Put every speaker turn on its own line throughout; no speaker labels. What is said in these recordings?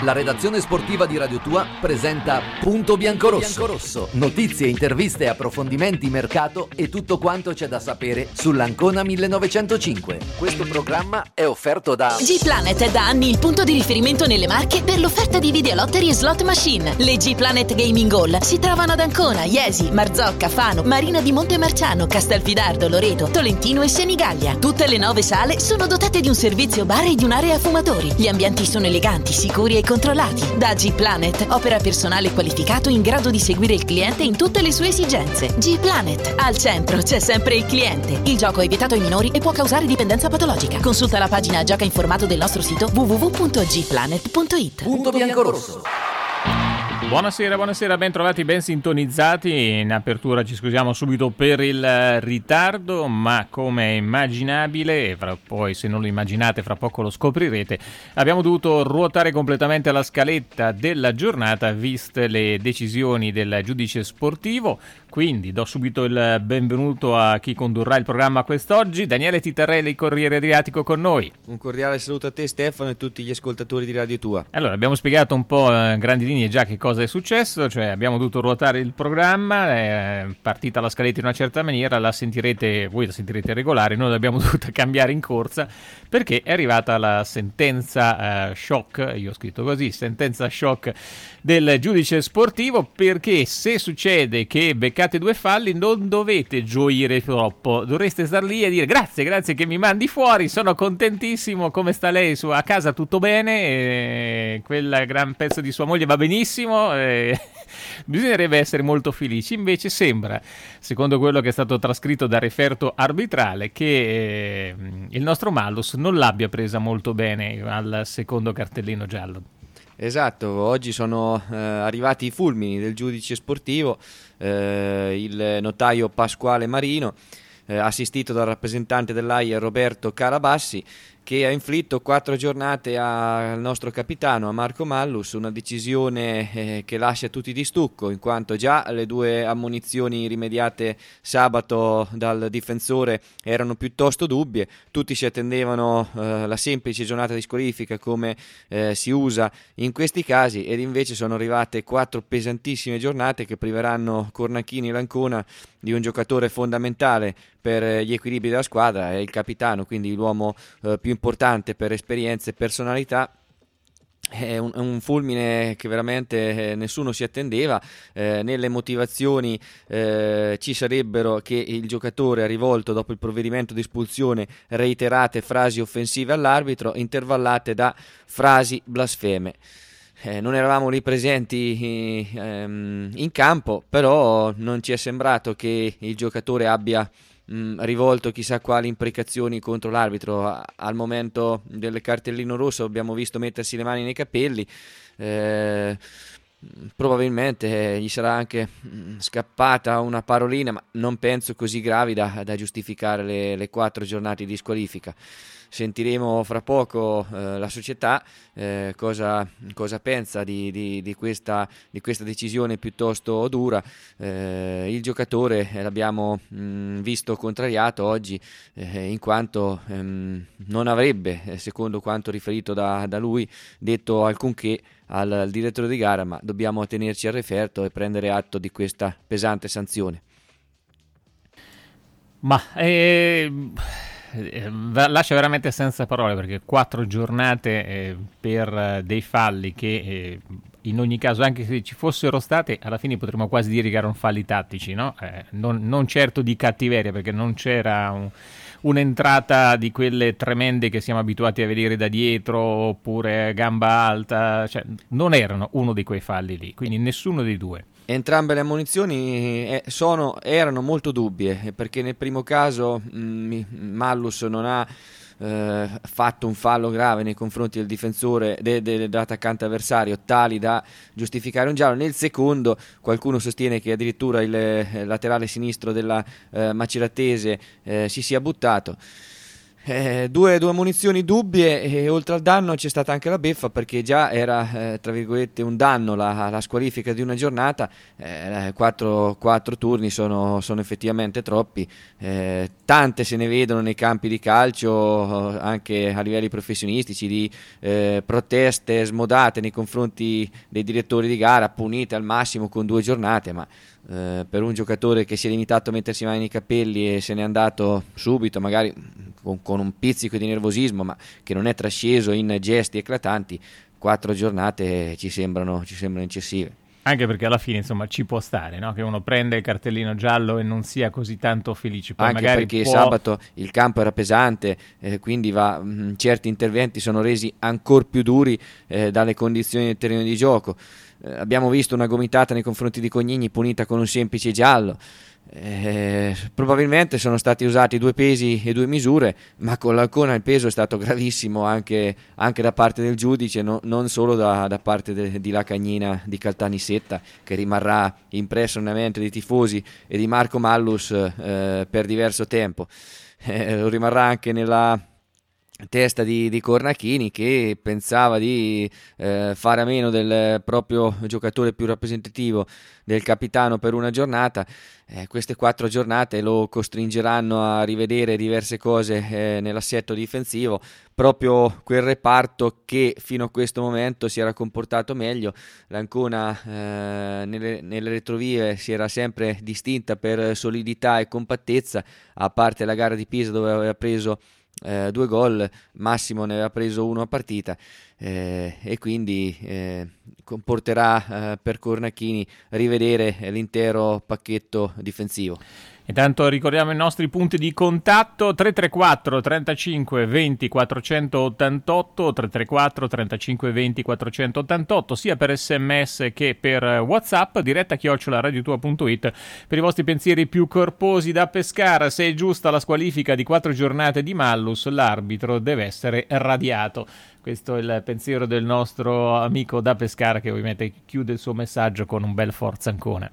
La redazione sportiva di Radio Tua presenta Punto Biancorosso. Notizie, interviste, approfondimenti, mercato e tutto quanto c'è da sapere sull'Ancona 1905. Questo programma è offerto da
G-Planet è da anni il punto di riferimento nelle Marche per l'offerta di videolottery e slot machine. Le G-Planet Gaming Hall si trovano ad Ancona, Iesi, Marzocca, Fano, Marina di Montemarciano, Castelfidardo, Loreto, Tolentino e Senigallia. Tutte le 9 sale sono dotate di un servizio bar e di un'area fumatori. Gli ambienti sono eleganti, sicuri e controllati. Da G-Planet opera personale qualificato in grado di seguire il cliente in tutte le sue esigenze. G-Planet, al centro c'è sempre il cliente. Il gioco è vietato ai minori e può causare dipendenza patologica. Consulta la pagina Gioca Informato del nostro sito www.gplanet.it.
Punto Biancorosso.
Buonasera, ben trovati, ben sintonizzati. In apertura ci scusiamo subito per il ritardo, ma come è immaginabile, e poi se non lo immaginate fra poco lo scoprirete, abbiamo dovuto ruotare completamente la scaletta della giornata viste le decisioni del giudice sportivo. Quindi do subito il benvenuto a chi condurrà il programma quest'oggi, Daniele Titarelli, Corriere Adriatico, con noi.
Un cordiale saluto a te, Stefano, e tutti gli ascoltatori di Radio Tua.
Allora, abbiamo spiegato un po' in grandi linee già che cosa è successo, cioè abbiamo dovuto ruotare il programma, è partita la scaletta in una certa maniera, voi la sentirete regolare, noi l'abbiamo dovuta cambiare in corsa perché è arrivata la sentenza shock, io ho scritto così, sentenza shock del giudice sportivo, perché se succede che beccate 2 falli non dovete gioire troppo, dovreste star lì e dire grazie che mi mandi fuori, sono contentissimo, come sta lei a casa, tutto bene, quel gran pezzo di sua moglie va benissimo, bisognerebbe essere molto felici. Invece sembra, secondo quello che è stato trascritto dal referto arbitrale, che il nostro Mallus non l'abbia presa molto bene al secondo cartellino giallo.
Esatto, oggi sono arrivati i fulmini del giudice sportivo, il notaio Pasquale Marino, assistito dal rappresentante dell'AIA Roberto Carabassi, che ha inflitto 4 giornate al nostro capitano, a Marco Mallus, una decisione che lascia tutti di stucco, in quanto già le 2 ammonizioni rimediate sabato dal difensore erano piuttosto dubbie, tutti si attendevano la semplice giornata di squalifica come si usa in questi casi, ed invece sono arrivate 4 pesantissime giornate che priveranno Cornacchini l'Ancona di un giocatore fondamentale per gli equilibri della squadra, è il capitano, quindi l'uomo più importante per esperienza e personalità. È un fulmine che veramente nessuno si attendeva. Nelle motivazioni ci sarebbero che il giocatore ha rivolto dopo il provvedimento di espulsione reiterate frasi offensive all'arbitro, intervallate da frasi blasfeme. Non eravamo lì presenti in campo, però non ci è sembrato che il giocatore abbia rivolto chissà quali imprecazioni contro l'arbitro. Al momento del cartellino rosso abbiamo visto mettersi le mani nei capelli, probabilmente gli sarà anche scappata una parolina, ma non penso così gravi da giustificare le 4 giornate di squalifica. Sentiremo fra poco la società cosa pensa di questa decisione piuttosto dura. Il giocatore l'abbiamo visto contrariato oggi, in quanto non avrebbe, secondo quanto riferito da lui, detto alcunché al direttore di gara, ma dobbiamo tenerci al referto e prendere atto di questa pesante sanzione.
Lascia veramente senza parole, perché 4 giornate per dei falli che in ogni caso, anche se ci fossero state, alla fine potremmo quasi dire che erano falli tattici, no? Non certo di cattiveria, perché non c'era un'entrata di quelle tremende che siamo abituati a vedere da dietro, oppure gamba alta, cioè non erano uno di quei falli lì, quindi nessuno dei 2.
Entrambe le ammonizioni erano molto dubbie, perché nel primo caso Mallus non ha fatto un fallo grave nei confronti del difensore dell'attaccante avversario tali da giustificare un giallo. Nel secondo qualcuno sostiene che addirittura il laterale sinistro della Maceratese si sia buttato. Due munizioni dubbie, e oltre al danno c'è stata anche la beffa, perché già era tra virgolette un danno la squalifica di una giornata. Quattro turni sono effettivamente troppi. Tante se ne vedono nei campi di calcio, anche a livelli professionistici, di proteste smodate nei confronti dei direttori di gara, punite al massimo con 2 giornate, ma per un giocatore che si è limitato a mettersi mani nei capelli e se n'è andato subito, magari con un pizzico di nervosismo, ma che non è trasceso in gesti eclatanti, 4 giornate ci sembrano eccessive.
Anche perché alla fine, insomma, ci può stare, no? Che uno prende il cartellino giallo e non sia così tanto felice. Poi
anche
magari
perché sabato il campo era pesante, quindi certi interventi sono resi ancora più duri dalle condizioni del terreno di gioco. Abbiamo visto una gomitata nei confronti di Cognini punita con un semplice giallo. Probabilmente sono stati usati 2 pesi e 2 misure, ma con l'Ancona il peso è stato gravissimo anche da parte del giudice, non solo da parte di Lacagnina di Caltanissetta, che rimarrà impresso nella mente dei tifosi e di Marco Mallus per diverso tempo. Lo rimarrà anche nella testa di Cornachini, che pensava di fare a meno del proprio giocatore più rappresentativo, del capitano, per una giornata. Queste 4 giornate lo costringeranno a rivedere diverse cose nell'assetto difensivo, proprio quel reparto che fino a questo momento si era comportato meglio. L'Ancona nelle retrovie si era sempre distinta per solidità e compattezza, a parte la gara di Pisa dove aveva preso 2 gol, Massimo ne aveva preso 1 a partita, e quindi comporterà per Cornachini rivedere l'intero pacchetto difensivo.
Intanto ricordiamo i nostri punti di contatto: 334 35 20 488, 334 35 20 488, sia per SMS che per WhatsApp, diretta @radiotua.it per i vostri pensieri più corposi. Da Pescara: se è giusta la squalifica di 4 giornate di Mallus, l'arbitro deve essere radiato. Questo è il pensiero del nostro amico da Pescara, che ovviamente chiude il suo messaggio con un bel forza Ancona.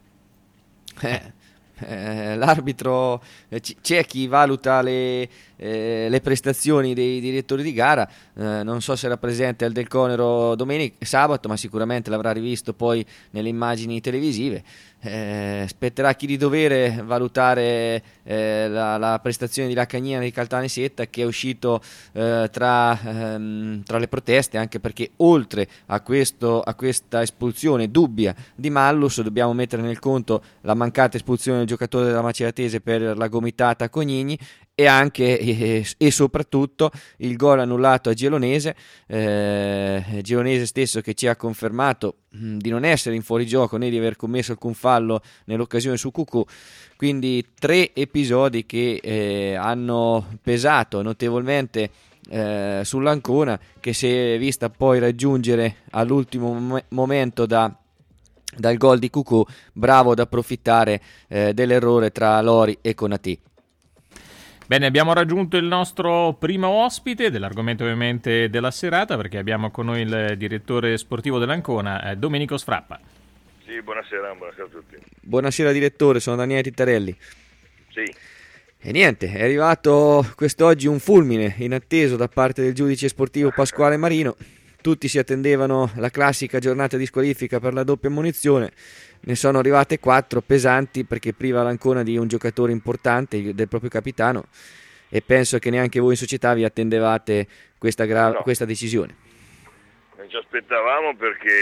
L'arbitro, c'è chi valuta le prestazioni dei direttori di gara, non so se era presente al Del Conero sabato, ma sicuramente l'avrà rivisto poi nelle immagini televisive. Spetterà a chi di dovere valutare la prestazione di Lacagnina di Caltanissetta, che è uscito tra le proteste, anche perché oltre a questa espulsione dubbia di Mallus dobbiamo mettere nel conto la mancata espulsione del giocatore della Maceratese per la gomitata a Cognini, e anche e soprattutto il gol annullato a Gelonese stesso, che ci ha confermato di non essere in fuorigioco né di aver commesso alcun fallo nell'occasione su Cucù. Quindi 3 episodi che hanno pesato notevolmente sull'Ancona, che si è vista poi raggiungere all'ultimo momento dal gol di Cucù, bravo ad approfittare dell'errore tra Lori e Conatì.
Bene, abbiamo raggiunto il nostro primo ospite dell'argomento ovviamente della serata, perché abbiamo con noi il direttore sportivo dell'Ancona, Domenico Sfrappa.
Sì, buonasera a tutti.
Buonasera direttore, sono Daniele Tittarelli.
Sì.
E niente, è arrivato quest'oggi un fulmine inatteso da parte del giudice sportivo Pasquale Marino. Tutti si attendevano la classica giornata di squalifica per la doppia ammonizione. Ne sono arrivate 4 pesanti, perché priva l'Ancona di un giocatore importante, del proprio capitano, e penso che neanche voi in società vi attendevate questa decisione.
Non ci aspettavamo perché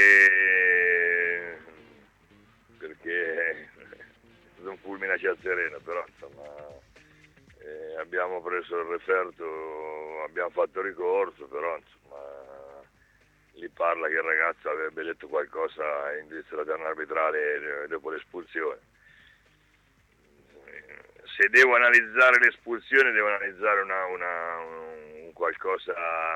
è stato un fulmine a ciel sereno, però insomma abbiamo preso il referto, abbiamo fatto ricorso, però insomma lì parla che il ragazzo avrebbe detto qualcosa in vista della terna arbitrale dopo l'espulsione. Se devo analizzare l'espulsione, devo analizzare un qualcosa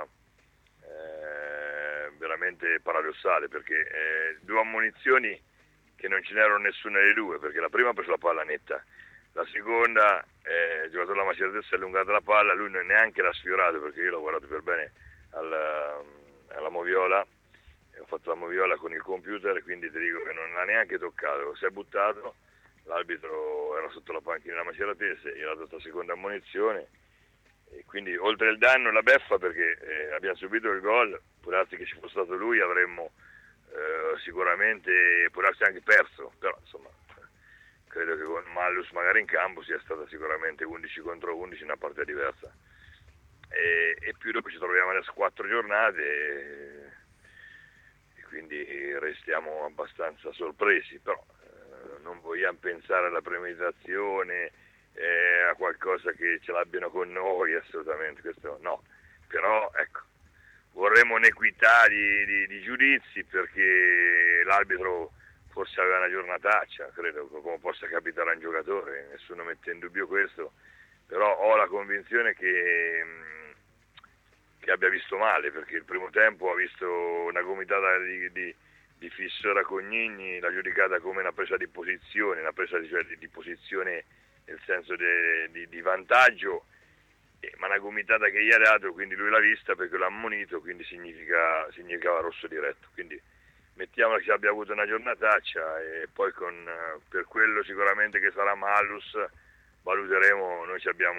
veramente paradossale, perché 2 ammonizioni che non ce n'erano nessuna delle 2, perché la prima ha preso la palla netta, la seconda il giocatore della Maceratese si è allungata la palla, lui non neanche l'ha sfiorato, perché io l'ho guardato per bene alla moviola, ho fatto la moviola con il computer, quindi ti dico che non l'ha neanche toccato, si è buttato. L'arbitro era sotto la panchina della Maceratese, io ho dato la seconda ammonizione E quindi oltre il danno e la beffa, perché abbiamo subito il gol, può darsi che ci fosse stato lui avremmo sicuramente, può darsi anche perso, però insomma credo che con Mallus magari in campo sia stata sicuramente 11 contro 11 una partita diversa. E più dopo ci troviamo adesso 4 giornate e quindi restiamo abbastanza sorpresi, però non vogliamo pensare alla premeditazione, a qualcosa che ce l'abbiano con noi, assolutamente, questo no, però ecco, vorremmo un'equità di giudizi, perché l'arbitro forse aveva una giornataccia, credo, come possa capitare a un giocatore, nessuno mette in dubbio questo, però ho la convinzione che abbia visto male, perché il primo tempo ha visto una gomitata di Fissora Cognigni, l'ha giudicata come una presa di posizione, di posizione nel senso di vantaggio, ma una gomitata che gli ha dato, quindi lui l'ha vista perché l'ha ammonito, quindi significava rosso diretto, quindi mettiamola che abbia avuto una giornataccia, e poi per quello sicuramente che sarà Mallus valuteremo. Noi abbiamo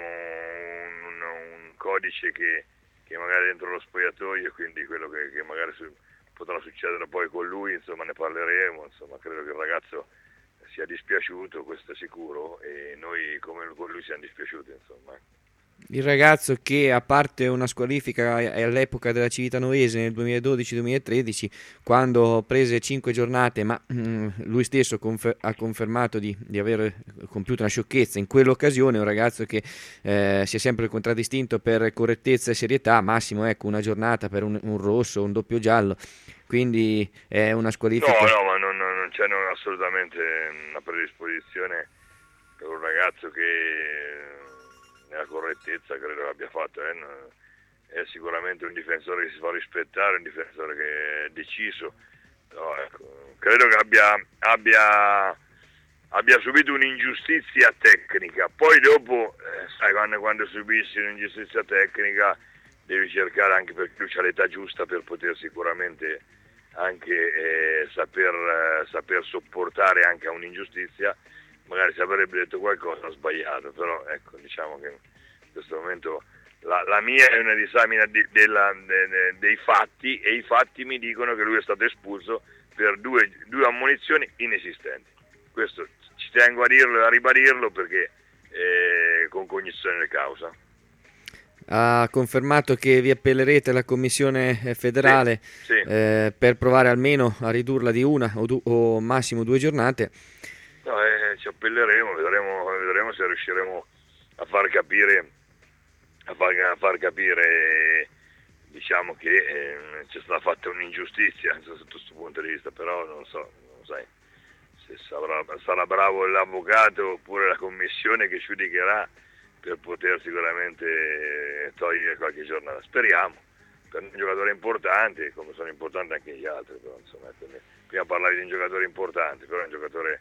un codice che magari dentro lo spogliatoio, e quindi quello che magari potrà succedere poi con lui, insomma ne parleremo, insomma credo che il ragazzo sia dispiaciuto, questo è sicuro, e noi come con lui siamo dispiaciuti, insomma.
Il ragazzo che, a parte una squalifica all'epoca della Civitanoese nel 2012-2013, quando prese 5 giornate, ma lui stesso ha confermato di aver compiuto una sciocchezza in quell'occasione, un ragazzo che si è sempre contraddistinto per correttezza e serietà, massimo ecco una giornata per un rosso, un doppio giallo, quindi è una squalifica.
No, ma non c'è assolutamente una predisposizione per un ragazzo che nella correttezza credo abbia fatto, è sicuramente un difensore che si fa rispettare, un difensore che è deciso, no, ecco, credo che abbia subito un'ingiustizia tecnica, poi dopo sai, quando subisci un'ingiustizia tecnica devi cercare, anche perché lui c'ha l'età giusta per poter sicuramente anche saper sopportare anche a un'ingiustizia. Magari se avrebbe detto qualcosa ha sbagliato, però ecco, diciamo che in questo momento la mia è una disamina dei fatti, e i fatti mi dicono che lui è stato espulso per due ammonizioni inesistenti. Questo ci tengo a dirlo e a ribadirlo, perché con cognizione di causa.
Ha confermato che vi appellerete alla Commissione federale,
sì.
Per provare almeno a ridurla di una o massimo 2 giornate.
No, ci appelleremo, vedremo se riusciremo a far capire, diciamo che c'è stata fatta un'ingiustizia sotto questo punto di vista, però non so, sai, se sarà bravo l'avvocato oppure la commissione che giudicherà per poter sicuramente togliere qualche giornata. Speriamo, per un giocatore importante, come sono importanti anche gli altri, però insomma, prima parlavi di un giocatore importante, però è un giocatore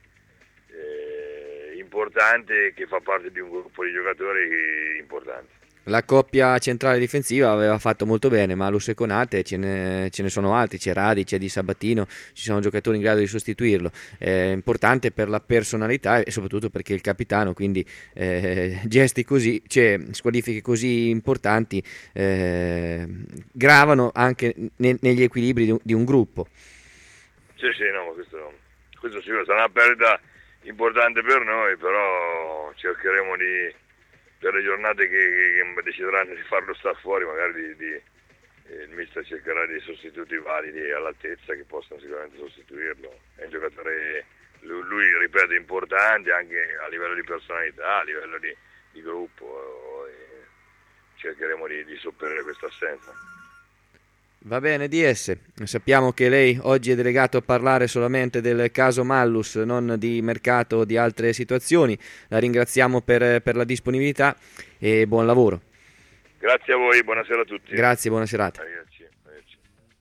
importante che fa parte di un gruppo di giocatori importanti.
La coppia centrale difensiva aveva fatto molto bene, Mallus e Konate, ce ne sono altri, c'è Radi, c'è Di Sabatino, ci sono giocatori in grado di sostituirlo. È importante per la personalità e soprattutto perché è il capitano, quindi gesti così, cioè squalifiche così importanti gravano anche negli equilibri di un gruppo.
Sì, no, questo sicuro sarà una perdita importante per noi, però cercheremo per le giornate che decideranno di farlo star fuori, magari il mister cercherà di sostituti validi all'altezza che possano sicuramente sostituirlo. È un giocatore, lui ripeto, importante anche a livello di personalità, a livello di gruppo, e cercheremo di sopperire questa assenza.
Va bene, DS, sappiamo che lei oggi è delegato a parlare solamente del caso Mallus, non di mercato o di altre situazioni. La ringraziamo per la disponibilità e buon lavoro.
Grazie a voi, buonasera a tutti.
Grazie, buona serata.
Arrivederci.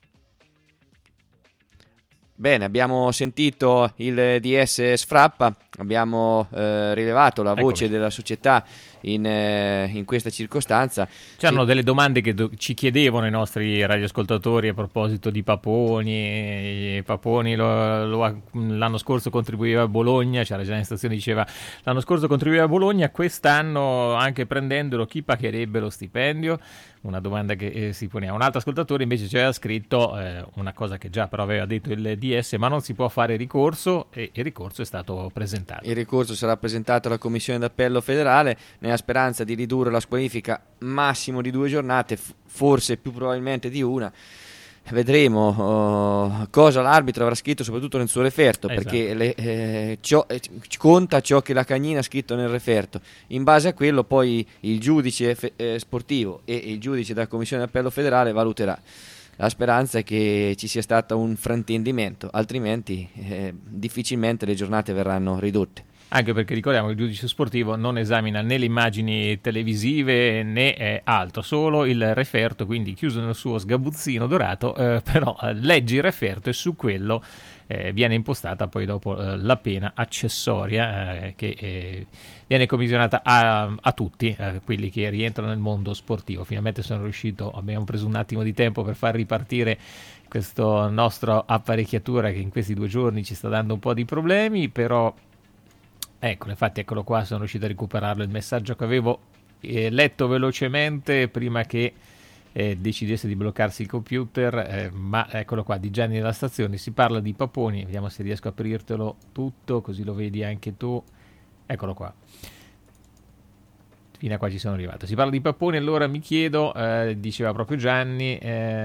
Bene, abbiamo sentito il DS Sfrappa abbiamo rilevato la voce della società in questa circostanza.
C'erano delle domande che ci chiedevano i nostri radioascoltatori a proposito di Paponi. Paponi l'anno scorso contribuiva a Bologna, c'era già in stazione, diceva l'anno scorso contribuiva a Bologna, quest'anno anche prendendolo chi pagherebbe lo stipendio? Una domanda che si poneva. Un altro ascoltatore invece ci aveva scritto una cosa che già però aveva detto il DS, ma non si può fare ricorso, e il ricorso è stato presentato.
Il ricorso sarà presentato alla Commissione d'Appello federale nella speranza di ridurre la squalifica massimo di 2 giornate, forse più probabilmente di una. Vedremo cosa l'arbitro avrà scritto soprattutto nel suo referto, perché conta ciò che la Cagnina ha scritto nel referto. In base a quello poi il giudice sportivo e il giudice della Commissione d'Appello federale valuterà. La speranza è che ci sia stato un fraintendimento, altrimenti difficilmente le giornate verranno ridotte.
Anche perché ricordiamo che il giudice sportivo non esamina né le immagini televisive né altro, solo il referto, quindi chiuso nel suo sgabuzzino dorato, però leggi il referto e su quello viene impostata poi dopo la pena accessoria che viene commissionata a tutti quelli che rientrano nel mondo sportivo. Finalmente abbiamo preso un attimo di tempo per far ripartire questa nostra apparecchiatura che in questi 2 giorni ci sta dando un po' di problemi, però eccolo qua, sono riuscito a recuperarlo il messaggio che avevo letto velocemente prima che decidesse di bloccarsi il computer, ma eccolo qua, di Gianni della Stazione. Si parla di Paponi, vediamo se riesco a aprirtelo tutto così lo vedi anche tu. Eccolo qua, fino a qua ci sono arrivato. Si parla di Paponi, allora mi chiedo, diceva proprio Gianni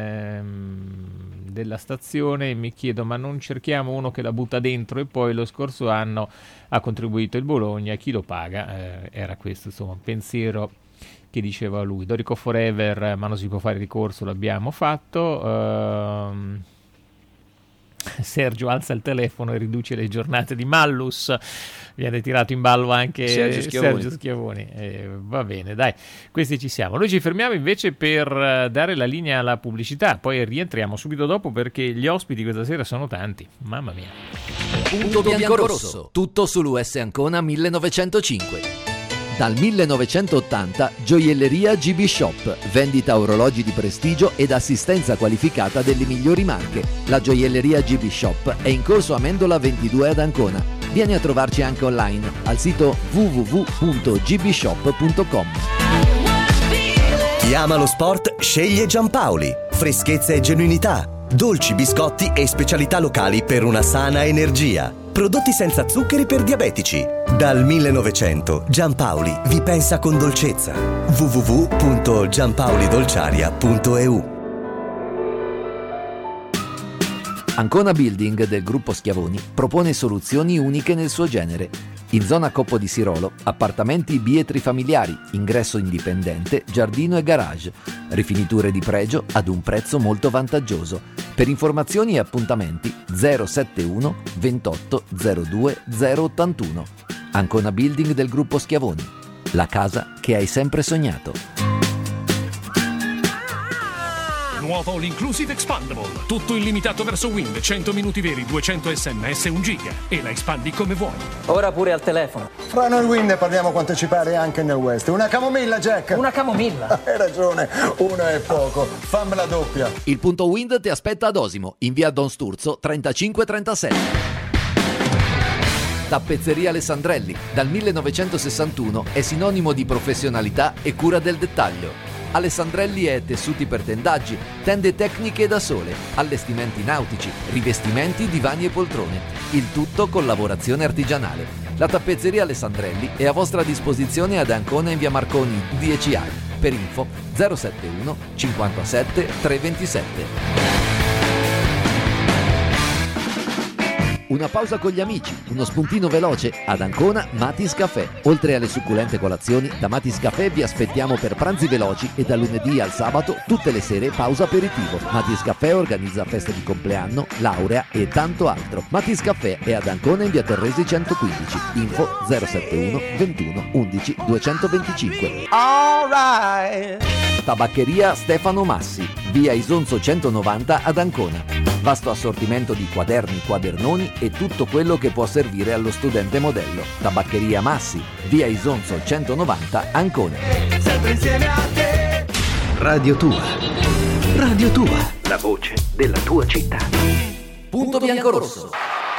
della Stazione, mi chiedo, ma non cerchiamo uno che la butta dentro? E poi lo scorso anno ha contribuito il Bologna, chi lo paga? Era questo insomma un pensiero che diceva lui. Dorico Forever, ma non si può fare ricorso, l'abbiamo fatto. Sergio alza il telefono e riduce le giornate di Mallus, viene tirato in ballo anche Sergio Schiavoni. Va bene, dai, questi ci siamo. Noi ci fermiamo invece per dare la linea alla pubblicità, poi rientriamo subito dopo perché gli ospiti questa sera sono tanti, mamma mia.
Punto bianco-rosso, tutto sull'US Ancona 1905. Dal 1980 Gioielleria GB Shop, vendita orologi di prestigio ed assistenza qualificata delle migliori marche. La Gioielleria GB Shop è in corso Amendola 22 ad Ancona. Vieni a trovarci anche online al sito www.gbshop.com.
Chi ama lo sport sceglie Giampaoli. Freschezza e genuinità, dolci, biscotti e specialità locali per una sana energia. Prodotti senza zuccheri per diabetici. Dal 1900 Giampaoli vi pensa con dolcezza. www.giampaolidolciaria.eu.
Ancona Building del gruppo Schiavoni propone soluzioni uniche nel suo genere. In zona Coppo di Sirolo, appartamenti bietri familiari, ingresso indipendente, giardino e garage, rifiniture di pregio ad un prezzo molto vantaggioso. Per informazioni e appuntamenti 071 28 02 081. Ancona Building del gruppo Schiavoni, la casa che hai sempre sognato.
Nuovo All Inclusive Expandable. Tutto illimitato verso Wind, 100 minuti veri, 200 sms, 1 giga. E la espandi come vuoi.
Ora pure al telefono.
Fra noi Wind parliamo quanto ci pare anche nel West. Una camomilla, Jack.
Una camomilla.
Hai ragione, una è poco. Fammela doppia.
Il punto Wind ti aspetta ad Osimo, in via Don Sturzo 3537. Tappezzeria Alessandrelli, dal 1961 è sinonimo di professionalità e cura del dettaglio. Alessandrelli è tessuti per tendaggi, tende tecniche da sole, allestimenti nautici, rivestimenti, divani e poltrone. Il tutto con lavorazione artigianale. La tappezzeria Alessandrelli è a vostra disposizione ad Ancona in via Marconi 10A. Per info 071 57 327. Una pausa con gli amici, uno spuntino veloce ad Ancona Matis Caffè. Oltre alle succulente colazioni, da Matis Caffè vi aspettiamo per pranzi veloci e dal lunedì al sabato tutte le sere pausa aperitivo. Matis Caffè organizza feste di compleanno, laurea e tanto altro. Matis Caffè è ad Ancona in via Torresi 115. Info 071 21 11 225. Tabaccheria Stefano Massi, via Isonzo 190 ad Ancona. Vasto assortimento di quaderni, quadernoni e tutto quello che può servire allo studente modello. Tabaccheria Massi, via Isonzo 190, Ancona.
Sempre insieme a te.
Radio Tua. Radio Tua.
La voce della tua città. Punto Biancorosso.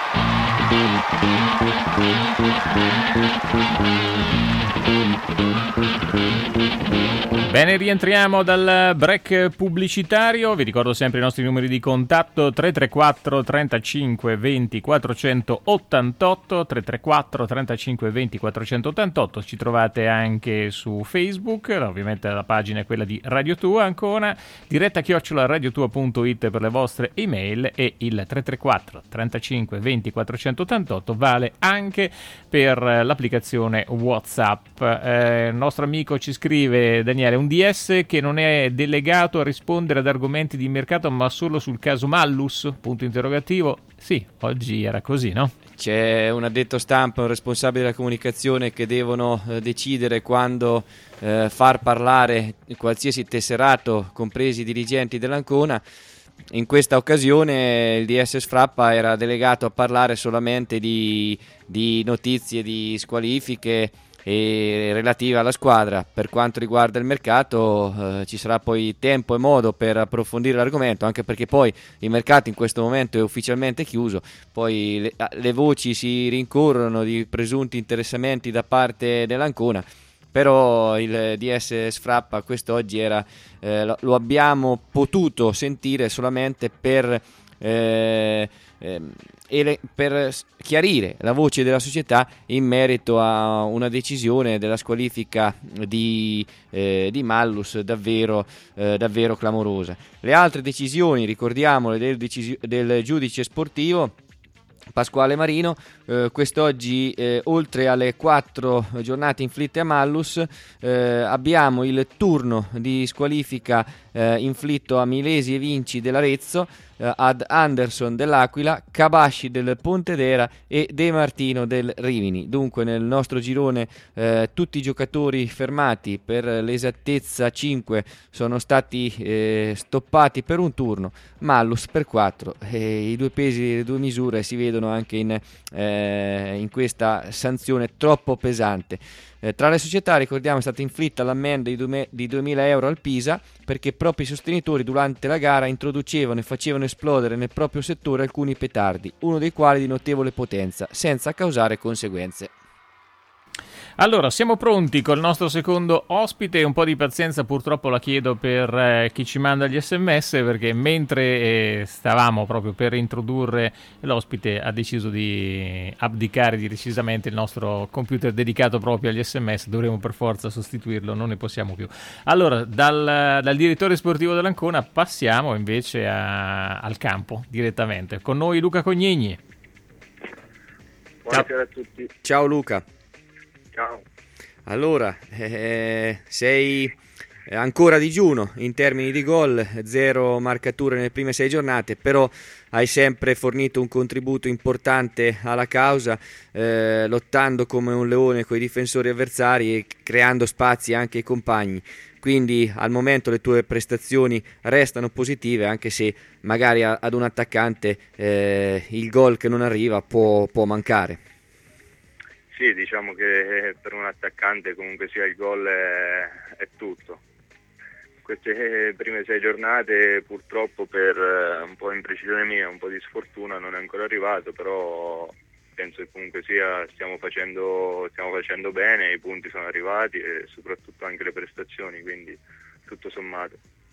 Bene, rientriamo dal break pubblicitario. Vi ricordo sempre i nostri numeri di contatto: 334 35 20 488, 334 35 20 488. Ci trovate anche su Facebook, ovviamente la pagina è quella di Radio Tua Ancona, diretta @radiotua.it per le vostre email, e il 334 35 20 488 vale anche per l'applicazione WhatsApp. Il nostro amico ci scrive, Daniele, un DS che non è delegato a rispondere ad argomenti di mercato ma solo sul caso Mallus? Punto interrogativo. Sì, oggi era così, no?
C'è un addetto stampa, un responsabile della comunicazione che devono decidere quando far parlare qualsiasi tesserato, compresi i dirigenti dell'Ancona. In questa occasione il DS Sfrappa era delegato a parlare solamente di notizie, di squalifiche e relative alla squadra. Per quanto riguarda il mercato ci sarà poi tempo e modo per approfondire l'argomento, anche perché poi il mercato in questo momento è ufficialmente chiuso. Poi le voci si rincorrono di presunti interessamenti da parte dell'Ancona, però il DS Sfrappa quest'oggi lo abbiamo potuto sentire solamente per chiarire la voce della società in merito a una decisione della squalifica di Mallus davvero clamorosa. Le altre decisioni, ricordiamole, del giudice sportivo Pasquale Marino, quest'oggi oltre alle 4 giornate inflitte a Mallus abbiamo il turno di squalifica inflitto a Milesi e Vinci dell'Arezzo, ad Anderson dell'Aquila, Cabasci del Pontedera e De Martino del Rimini. Dunque nel nostro girone tutti i giocatori fermati, per l'esattezza 5, sono stati stoppati per un turno, Mallus per 4. I due pesi e le due misure si vedono anche in questa sanzione troppo pesante. Tra le società, ricordiamo, è stata inflitta l'ammenda di 2.000 euro al Pisa perché propri sostenitori durante la gara introducevano e facevano esplodere nel proprio settore alcuni petardi, uno dei quali di notevole potenza, senza causare conseguenze.
Allora, siamo pronti col nostro secondo ospite. Un po' di pazienza purtroppo la chiedo per chi ci manda gli sms, perché mentre stavamo proprio per introdurre l'ospite ha deciso di abdicare decisamente il nostro computer dedicato proprio agli sms. Dovremo per forza sostituirlo, non ne possiamo più. Allora, dal direttore sportivo dell'Ancona passiamo invece al campo direttamente. Con noi Luca Cognigni.
Buonasera a tutti.
Ciao Luca.
Ciao.
Allora, sei ancora a digiuno in termini di gol, 0 marcature nelle prime 6 giornate, però hai sempre fornito un contributo importante alla causa, lottando come un leone con i difensori avversari e creando spazi anche ai compagni. Quindi al momento le tue prestazioni restano positive, anche se magari ad un attaccante il gol che non arriva può mancare.
Sì, diciamo che per un attaccante comunque sia il gol è tutto. Queste prime 6 giornate purtroppo, per un po' imprecisione mia, un po' di sfortuna, non è ancora arrivato, però penso che comunque sia stiamo facendo bene, i punti sono arrivati e soprattutto anche le prestazioni, quindi tutto sommato.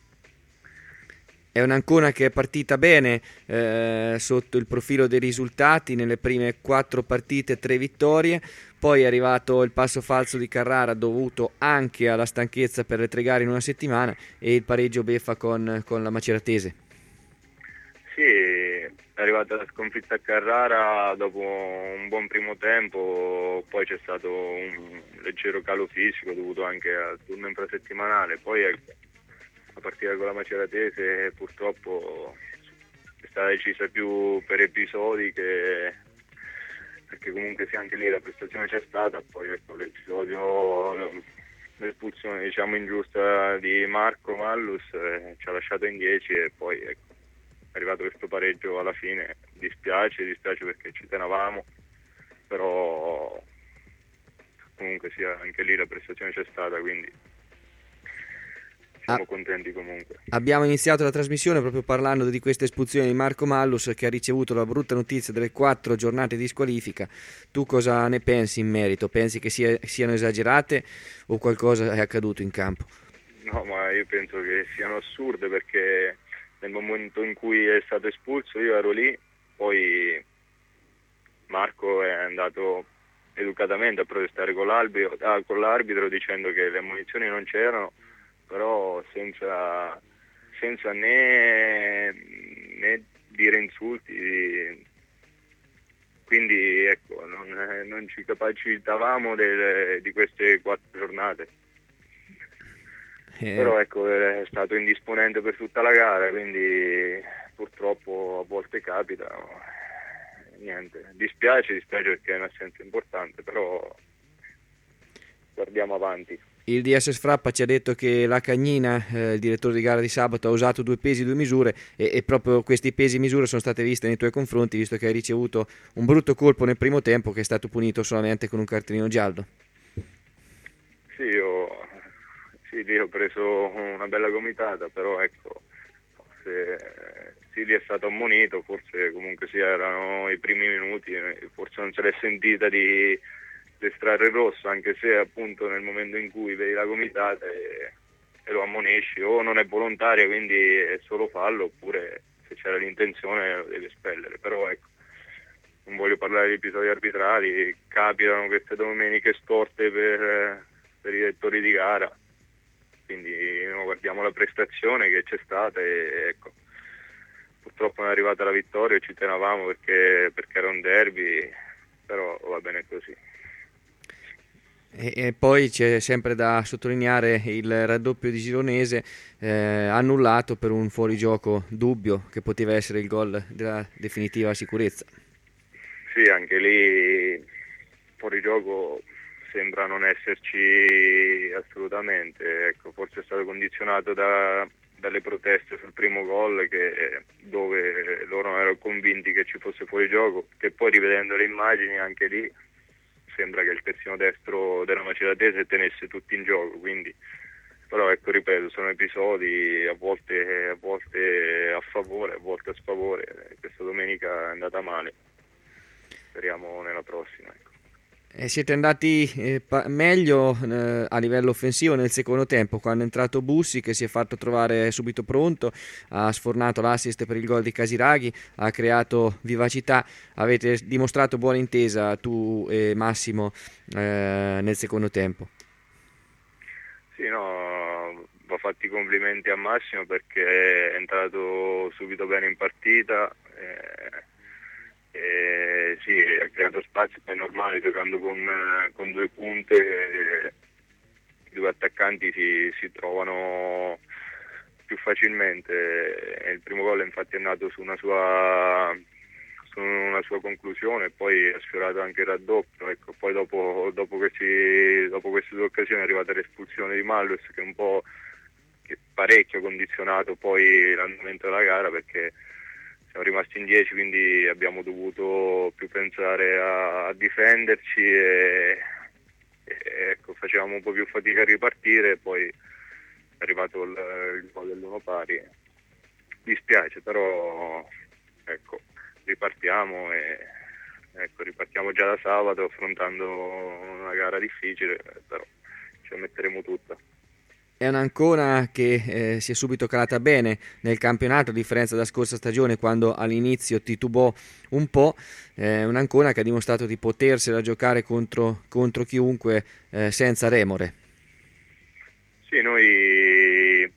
È un'Ancona che è partita bene sotto il profilo dei risultati, nelle prime 4 partite 3 vittorie, poi è arrivato il passo falso di Carrara dovuto anche alla stanchezza per le 3 gare in una settimana e il pareggio beffa con la Maceratese.
Sì, è arrivata la sconfitta a Carrara dopo un buon primo tempo, poi c'è stato un leggero calo fisico dovuto anche al turno infrasettimanale, poi la partita con la Maceratese purtroppo è stata decisa più per episodi perché comunque sia anche lì la prestazione c'è stata, poi ecco l'episodio, l'espulsione diciamo ingiusta di Marco Mallus ci ha lasciato in 10 e poi ecco,
arrivato questo pareggio alla fine, dispiace perché ci tenevamo, però comunque sia anche lì la prestazione c'è stata, quindi siamo contenti comunque.
Abbiamo iniziato la trasmissione proprio parlando di questa espulsione di Marco Mallus, che ha ricevuto la brutta notizia delle 4 giornate di squalifica. Tu cosa ne pensi in merito? Pensi che siano esagerate o qualcosa è accaduto in campo?
No, ma io penso che siano assurde, perché nel momento in cui è stato espulso io ero lì, poi Marco è andato educatamente a protestare con l'arbitro dicendo che le ammonizioni non c'erano, però senza né dire insulti, quindi ecco, non ci capacitavamo di queste 4 giornate. Però ecco, è stato indisponente per tutta la gara, quindi purtroppo a volte capita. Niente, dispiace perché è un'assenza importante, però guardiamo avanti.
Il DS Sfrappa ci ha detto che la Cagnina, il direttore di gara di sabato, ha usato 2 pesi 2 misure e proprio questi pesi e misure sono state viste nei tuoi confronti, visto che hai ricevuto un brutto colpo nel primo tempo che è stato punito solamente con un cartellino giallo.
Lì ho preso una bella gomitata, però ecco, lì è stato ammonito, forse comunque erano i primi minuti, forse non se l'è sentita di estrarre il rosso, anche se appunto nel momento in cui vedi la gomitata e lo ammonisci, o non è volontaria, quindi è solo fallo, oppure se c'era l'intenzione lo devi espellere. Però ecco, non voglio parlare di episodi arbitrali, capitano queste domeniche storte per i direttori di gara, quindi guardiamo la prestazione che c'è stata e ecco, purtroppo non è arrivata la vittoria, ci tenevamo perché era un derby, però va bene così.
E poi c'è sempre da sottolineare il raddoppio di Gironese annullato per un fuorigioco dubbio che poteva essere il gol della definitiva sicurezza.
Sì, anche lì fuorigioco sembra non esserci assolutamente, ecco, forse è stato condizionato dalle proteste sul primo gol, dove loro non erano convinti che ci fosse fuorigioco, che poi rivedendo le immagini anche lì sembra che il terzino destro della Maceratese tenesse tutti in gioco, quindi, però ecco, ripeto, sono episodi a volte a favore, a volte a sfavore. Questa domenica è andata male, speriamo nella prossima, ecco.
Siete andati meglio a livello offensivo nel secondo tempo, quando è entrato Bussi, che si è fatto trovare subito pronto, ha sfornato l'assist per il gol di Casiraghi, ha creato vivacità. Avete dimostrato buona intesa tu e Massimo nel secondo tempo.
Sì, no, va fatti i complimenti a Massimo perché è entrato subito bene in partita. Sì, ha creato spazio, è normale, giocando con 2 punte, i 2 attaccanti si trovano più facilmente. Il primo gol infatti è nato su una sua conclusione, poi ha sfiorato anche il raddoppio, ecco. Poi dopo queste 2 occasioni è arrivata l'espulsione di Mallus, che parecchio condizionato poi l'andamento della gara, perché siamo rimasti in 10, quindi abbiamo dovuto più pensare a difenderci e ecco, facevamo un po' più fatica a ripartire, e poi è arrivato il gol dell'1 pari. Dispiace, però ecco, ripartiamo già da sabato, affrontando una gara difficile, però ci metteremo tutta.
È un'Ancona che si è subito calata bene nel campionato, a differenza della scorsa stagione, quando all'inizio titubò un po'. Un'Ancona che ha dimostrato di potersela giocare contro chiunque senza remore.
Sì, noi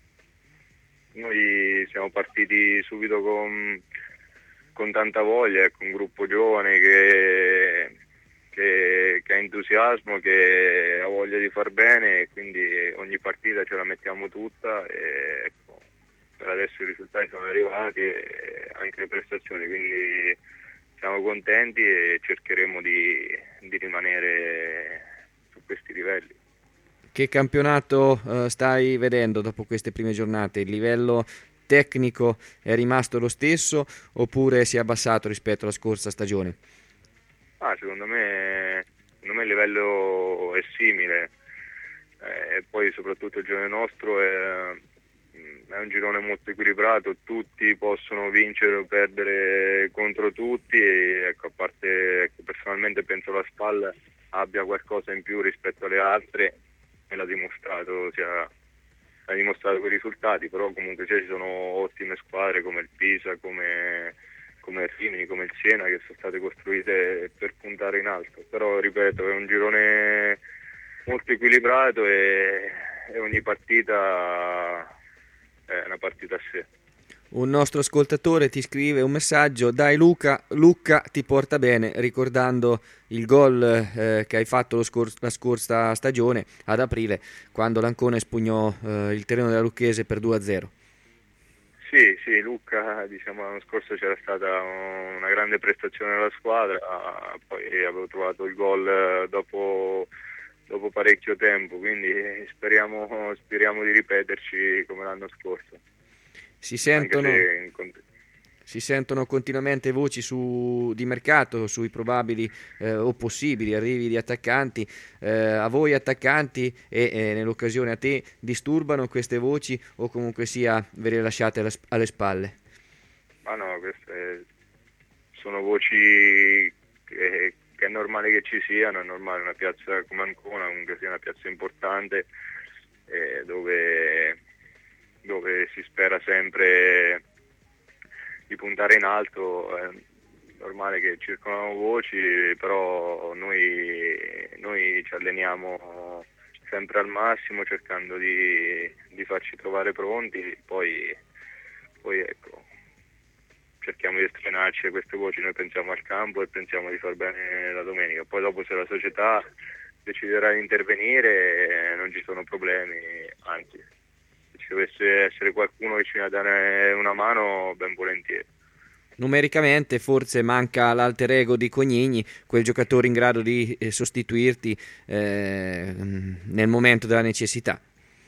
siamo partiti subito con tanta voglia, con un gruppo giovane che ha entusiasmo, che ha voglia di far bene, e quindi ogni partita ce la mettiamo tutta, e ecco, per adesso i risultati sono arrivati e anche le prestazioni, quindi siamo contenti e cercheremo di rimanere su questi livelli.
Che campionato stai vedendo dopo queste prime giornate? Il livello tecnico è rimasto lo stesso oppure si è abbassato rispetto alla scorsa stagione?
Secondo me il livello è simile, e poi soprattutto il girone nostro è un girone molto equilibrato, tutti possono vincere o perdere contro tutti, e ecco, a parte personalmente penso la SPAL abbia qualcosa in più rispetto alle altre, e l'ha dimostrato con i risultati, però comunque ci sono ottime squadre come il Pisa, come il Rimini, come il Siena, che sono state costruite per puntare in alto. Però ripeto, è un girone molto equilibrato e ogni partita è una partita a sé.
Un nostro ascoltatore ti scrive un messaggio: dai Lucca ti porta bene, ricordando il gol che hai fatto la scorsa stagione ad aprile, quando l'Ancona espugnò il terreno della Lucchese per 2-0.
Sì, Lucca, diciamo, l'anno scorso c'era stata una grande prestazione della squadra, poi avevo trovato il gol dopo parecchio tempo, quindi speriamo di ripeterci come l'anno scorso.
Si sentono continuamente voci di mercato sui probabili o possibili arrivi di attaccanti. A voi attaccanti e nell'occasione a te disturbano queste voci o comunque sia ve le lasciate alle spalle?
Ma no, queste sono voci che è normale che ci siano, è normale. Una piazza come Ancona comunque sia una piazza importante, dove si spera sempre di puntare in alto. È normale che circolano voci, però noi ci alleniamo sempre al massimo cercando di farci trovare pronti, poi ecco, cerchiamo di estrenarci queste voci. Noi pensiamo al campo e pensiamo di far bene la domenica, poi dopo se la società deciderà di intervenire non ci sono problemi, anzi, se dovesse essere qualcuno vicino a dare una mano, ben volentieri.
Numericamente forse manca l'alter ego di Cognini, quel giocatore in grado di sostituirti nel momento della necessità.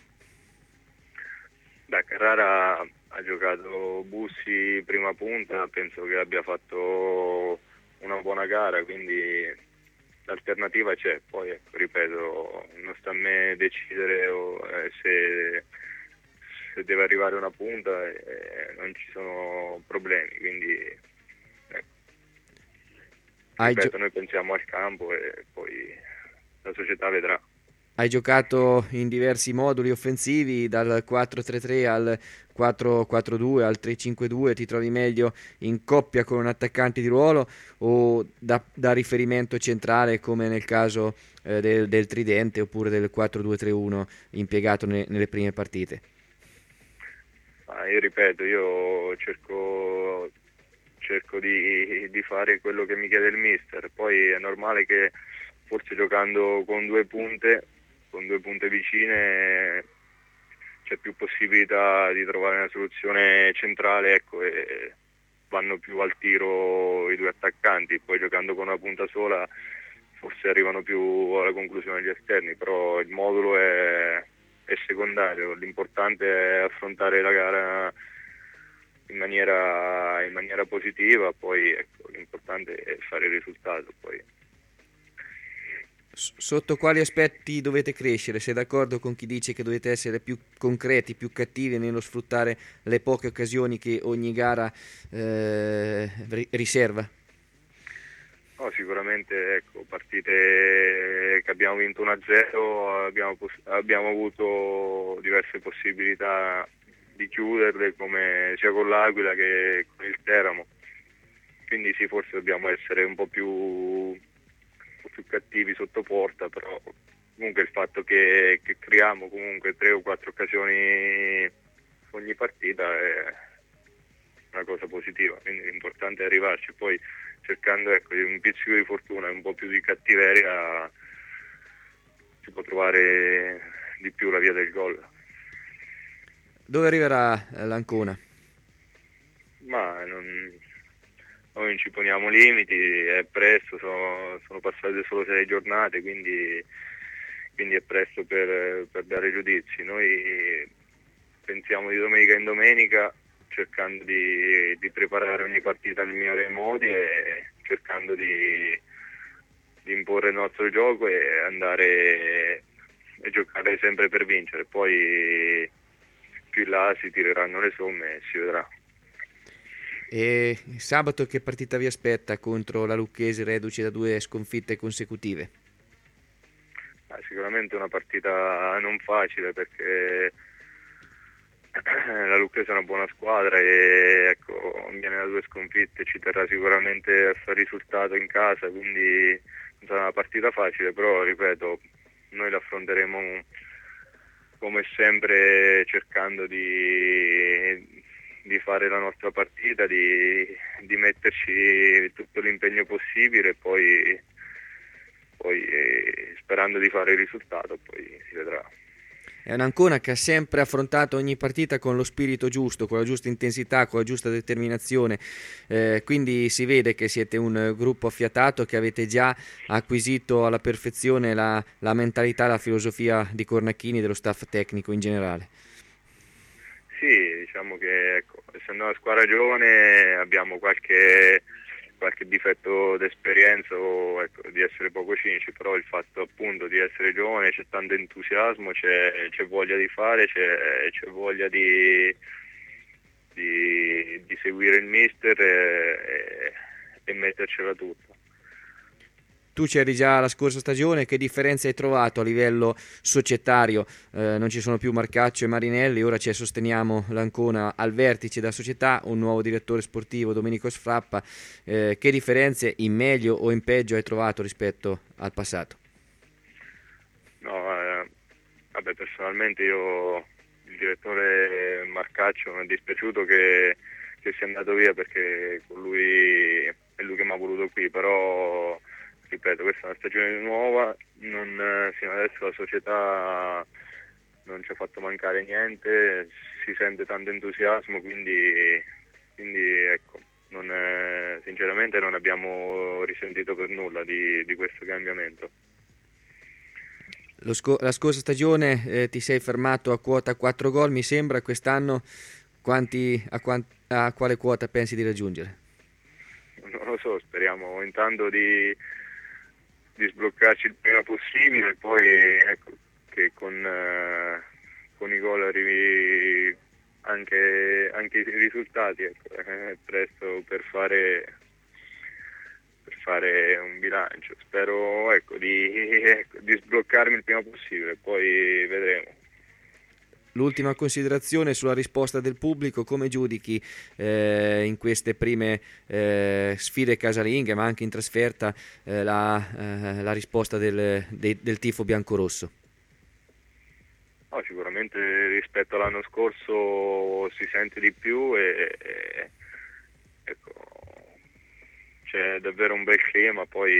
Carrara ha giocato Bussi prima punta, penso che abbia fatto una buona gara, quindi l'alternativa c'è. Poi ecco, ripeto, non sta a me decidere se deve arrivare una punta, non ci sono problemi, quindi ripeto, noi pensiamo al campo e poi la società vedrà.
Hai giocato in diversi moduli offensivi, dal 4-3-3 al 4-4-2 al 3-5-2, ti trovi meglio in coppia con un attaccante di ruolo o da riferimento centrale come nel caso del tridente oppure del 4-2-3-1 impiegato nelle prime partite?
Io ripeto, io cerco di fare quello che mi chiede il mister, poi è normale che forse giocando con due punte vicine c'è più possibilità di trovare una soluzione centrale, ecco, e vanno più al tiro i due attaccanti. Poi giocando con una punta sola forse arrivano più alla conclusione gli esterni, però il modulo è secondario, l'importante è affrontare la gara in maniera positiva, poi ecco, l'importante è fare il risultato. Poi
sotto quali aspetti dovete crescere? Sei d'accordo con chi dice che dovete essere più concreti, più cattivi nello sfruttare le poche occasioni che ogni gara riserva?
No, sicuramente ecco, partite che abbiamo vinto 1-0 abbiamo avuto diverse possibilità di chiuderle, come sia con l'Aquila che con il Teramo, quindi sì, forse dobbiamo essere un po' più cattivi sotto porta, però comunque il fatto che creiamo comunque 3 o 4 occasioni ogni partita è una cosa positiva, quindi l'importante è arrivarci. Poi cercando ecco, un pizzico di fortuna e un po' più di cattiveria si può trovare di più la via del gol.
Dove arriverà l'Ancona?
Ma noi non ci poniamo limiti, è presto, sono passate solo 6 giornate, quindi è presto per dare giudizi. Noi pensiamo di domenica in domenica cercando di preparare ogni partita nel migliore dei modi e cercando di imporre il nostro gioco e andare e giocare sempre per vincere. Poi più in là si tireranno le somme e si vedrà.
E sabato che partita vi aspetta contro la Lucchese, reduce da 2 sconfitte consecutive?
Sicuramente una partita non facile, perché la Lucchese è una buona squadra e ecco, viene da 2 sconfitte, ci terrà sicuramente a fare risultato in casa, quindi non sarà una partita facile, però ripeto, noi l'affronteremo come sempre cercando di fare la nostra partita, di metterci tutto l'impegno possibile e poi sperando di fare il risultato, poi si vedrà.
È un'Ancona che ha sempre affrontato ogni partita con lo spirito giusto, con la giusta intensità, con la giusta determinazione, quindi si vede che siete un gruppo affiatato, che avete già acquisito alla perfezione la mentalità, la filosofia di Cornacchini e dello staff tecnico in generale.
Sì, diciamo che ecco, essendo una squadra giovane abbiamo qualche difetto d'esperienza o ecco, di essere poco cinici, però il fatto appunto di essere giovane, c'è tanto entusiasmo, c'è voglia di fare, c'è voglia di seguire il mister e mettercela tutta.
Tu c'eri già la scorsa stagione, che differenze hai trovato a livello societario? Non ci sono più Marcaccio e Marinelli, ora ci sosteniamo l'Ancona al vertice della società, un nuovo direttore sportivo, Domenico Sfrappa. Che differenze in meglio o in peggio hai trovato rispetto al passato?
No, personalmente io, il direttore Marcaccio, mi è dispiaciuto che sia andato via, perché con lui è lui che mi ha voluto qui, però ripeto, questa è una stagione nuova, fino adesso la società non ci ha fatto mancare niente, si sente tanto entusiasmo, quindi ecco, sinceramente non abbiamo risentito per nulla di questo cambiamento.
La scorsa stagione ti sei fermato a quota 4 gol, mi sembra. Quest'anno a quale quota pensi di raggiungere?
Non lo so, speriamo intanto di sbloccarci il prima possibile e poi ecco, che con i gol arrivi anche i risultati, ecco, è presto per fare un bilancio. Spero ecco, di sbloccarmi il prima possibile, poi vedremo.
L'ultima considerazione sulla risposta del pubblico: come giudichi in queste prime sfide casalinghe, ma anche in trasferta, la risposta del tifo biancorosso?
Sicuramente rispetto all'anno scorso si sente di più e ecco, c'è davvero un bel clima, poi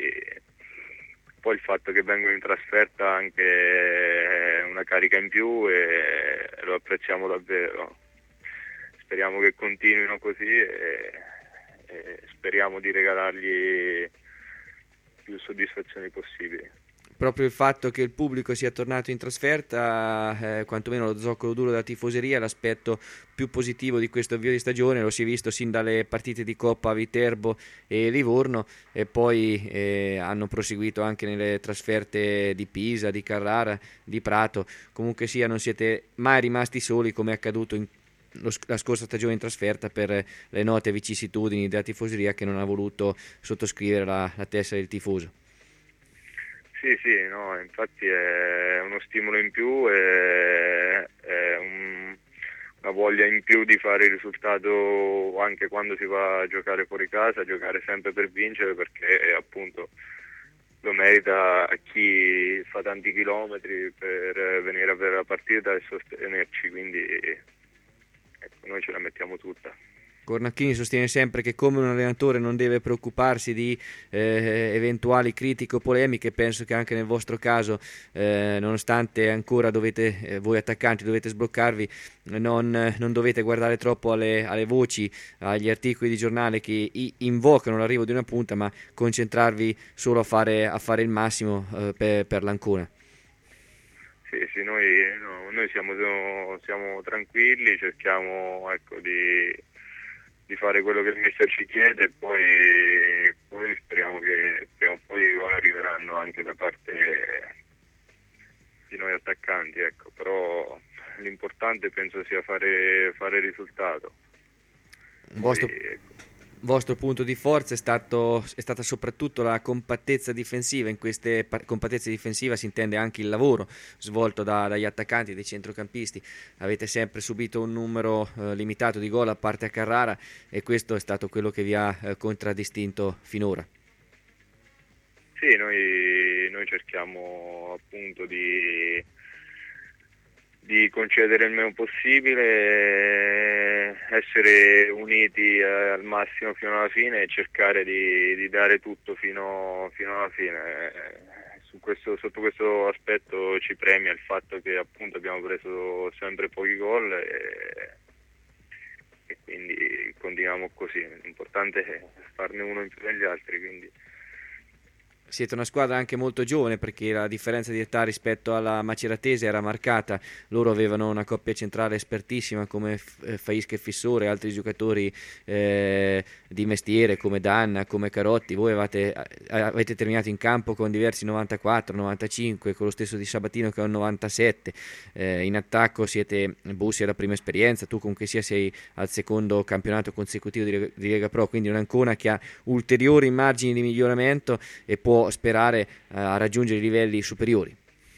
il fatto che vengono in trasferta anche una carica in più e lo apprezziamo davvero. Speriamo che continuino così e speriamo di regalargli più soddisfazioni possibili.
Proprio il fatto che il pubblico sia tornato in trasferta, quantomeno lo zoccolo duro della tifoseria, l'aspetto più positivo di questo avvio di stagione, lo si è visto sin dalle partite di Coppa a Viterbo e Livorno, e poi hanno proseguito anche nelle trasferte di Pisa, di Carrara, di Prato. Comunque sia, non siete mai rimasti soli, come è accaduto la scorsa stagione in trasferta, per le note vicissitudini della tifoseria che non ha voluto sottoscrivere la tessera del tifoso.
Sì, no, infatti è uno stimolo in più, è una voglia in più di fare il risultato anche quando si va a giocare fuori casa, a giocare sempre per vincere, perché appunto lo merita a chi fa tanti chilometri per venire a vedere la partita e sostenerci, quindi ecco, noi ce la mettiamo tutta.
Cornacchini sostiene sempre che come un allenatore non deve preoccuparsi di eventuali critiche o polemiche. Penso che anche nel vostro caso, nonostante ancora voi attaccanti dovete sbloccarvi, non dovete guardare troppo alle voci, agli articoli di giornale che invocano l'arrivo di una punta, ma concentrarvi solo a fare il massimo per l'Ancona.
Sì, Sì, noi siamo tranquilli, cerchiamo di fare quello che il mister ci chiede e poi speriamo che prima o poi i gol arriveranno anche da parte di noi attaccanti, ecco. Però l'importante penso sia fare risultato.
Vostro punto di forza è stata soprattutto la compattezza difensiva. In queste compattezza difensiva si intende anche il lavoro svolto dagli attaccanti, dai centrocampisti. Avete sempre subito un numero limitato di gol a parte a Carrara, e questo è stato quello che vi ha contraddistinto finora.
Sì, noi cerchiamo appunto di concedere il meno possibile, essere uniti al massimo fino alla fine e cercare di dare tutto fino alla fine. Sotto questo aspetto ci premia il fatto che appunto abbiamo preso sempre pochi gol e quindi continuiamo così. L'importante è farne uno in più degli altri, quindi.
Siete una squadra anche molto giovane, perché la differenza di età rispetto alla Maceratese era marcata. Loro avevano una coppia centrale espertissima come Faisca e Fissore, altri giocatori di mestiere come Danna, come Carotti. Voi avete terminato in campo con diversi 94, 95, con lo stesso di Sabatino che è un 97. In attacco Bussi è la prima esperienza, tu comunque sei al secondo campionato consecutivo di Lega Pro, quindi un'Ancona che ha ulteriori margini di miglioramento e può sperare a raggiungere livelli superiori.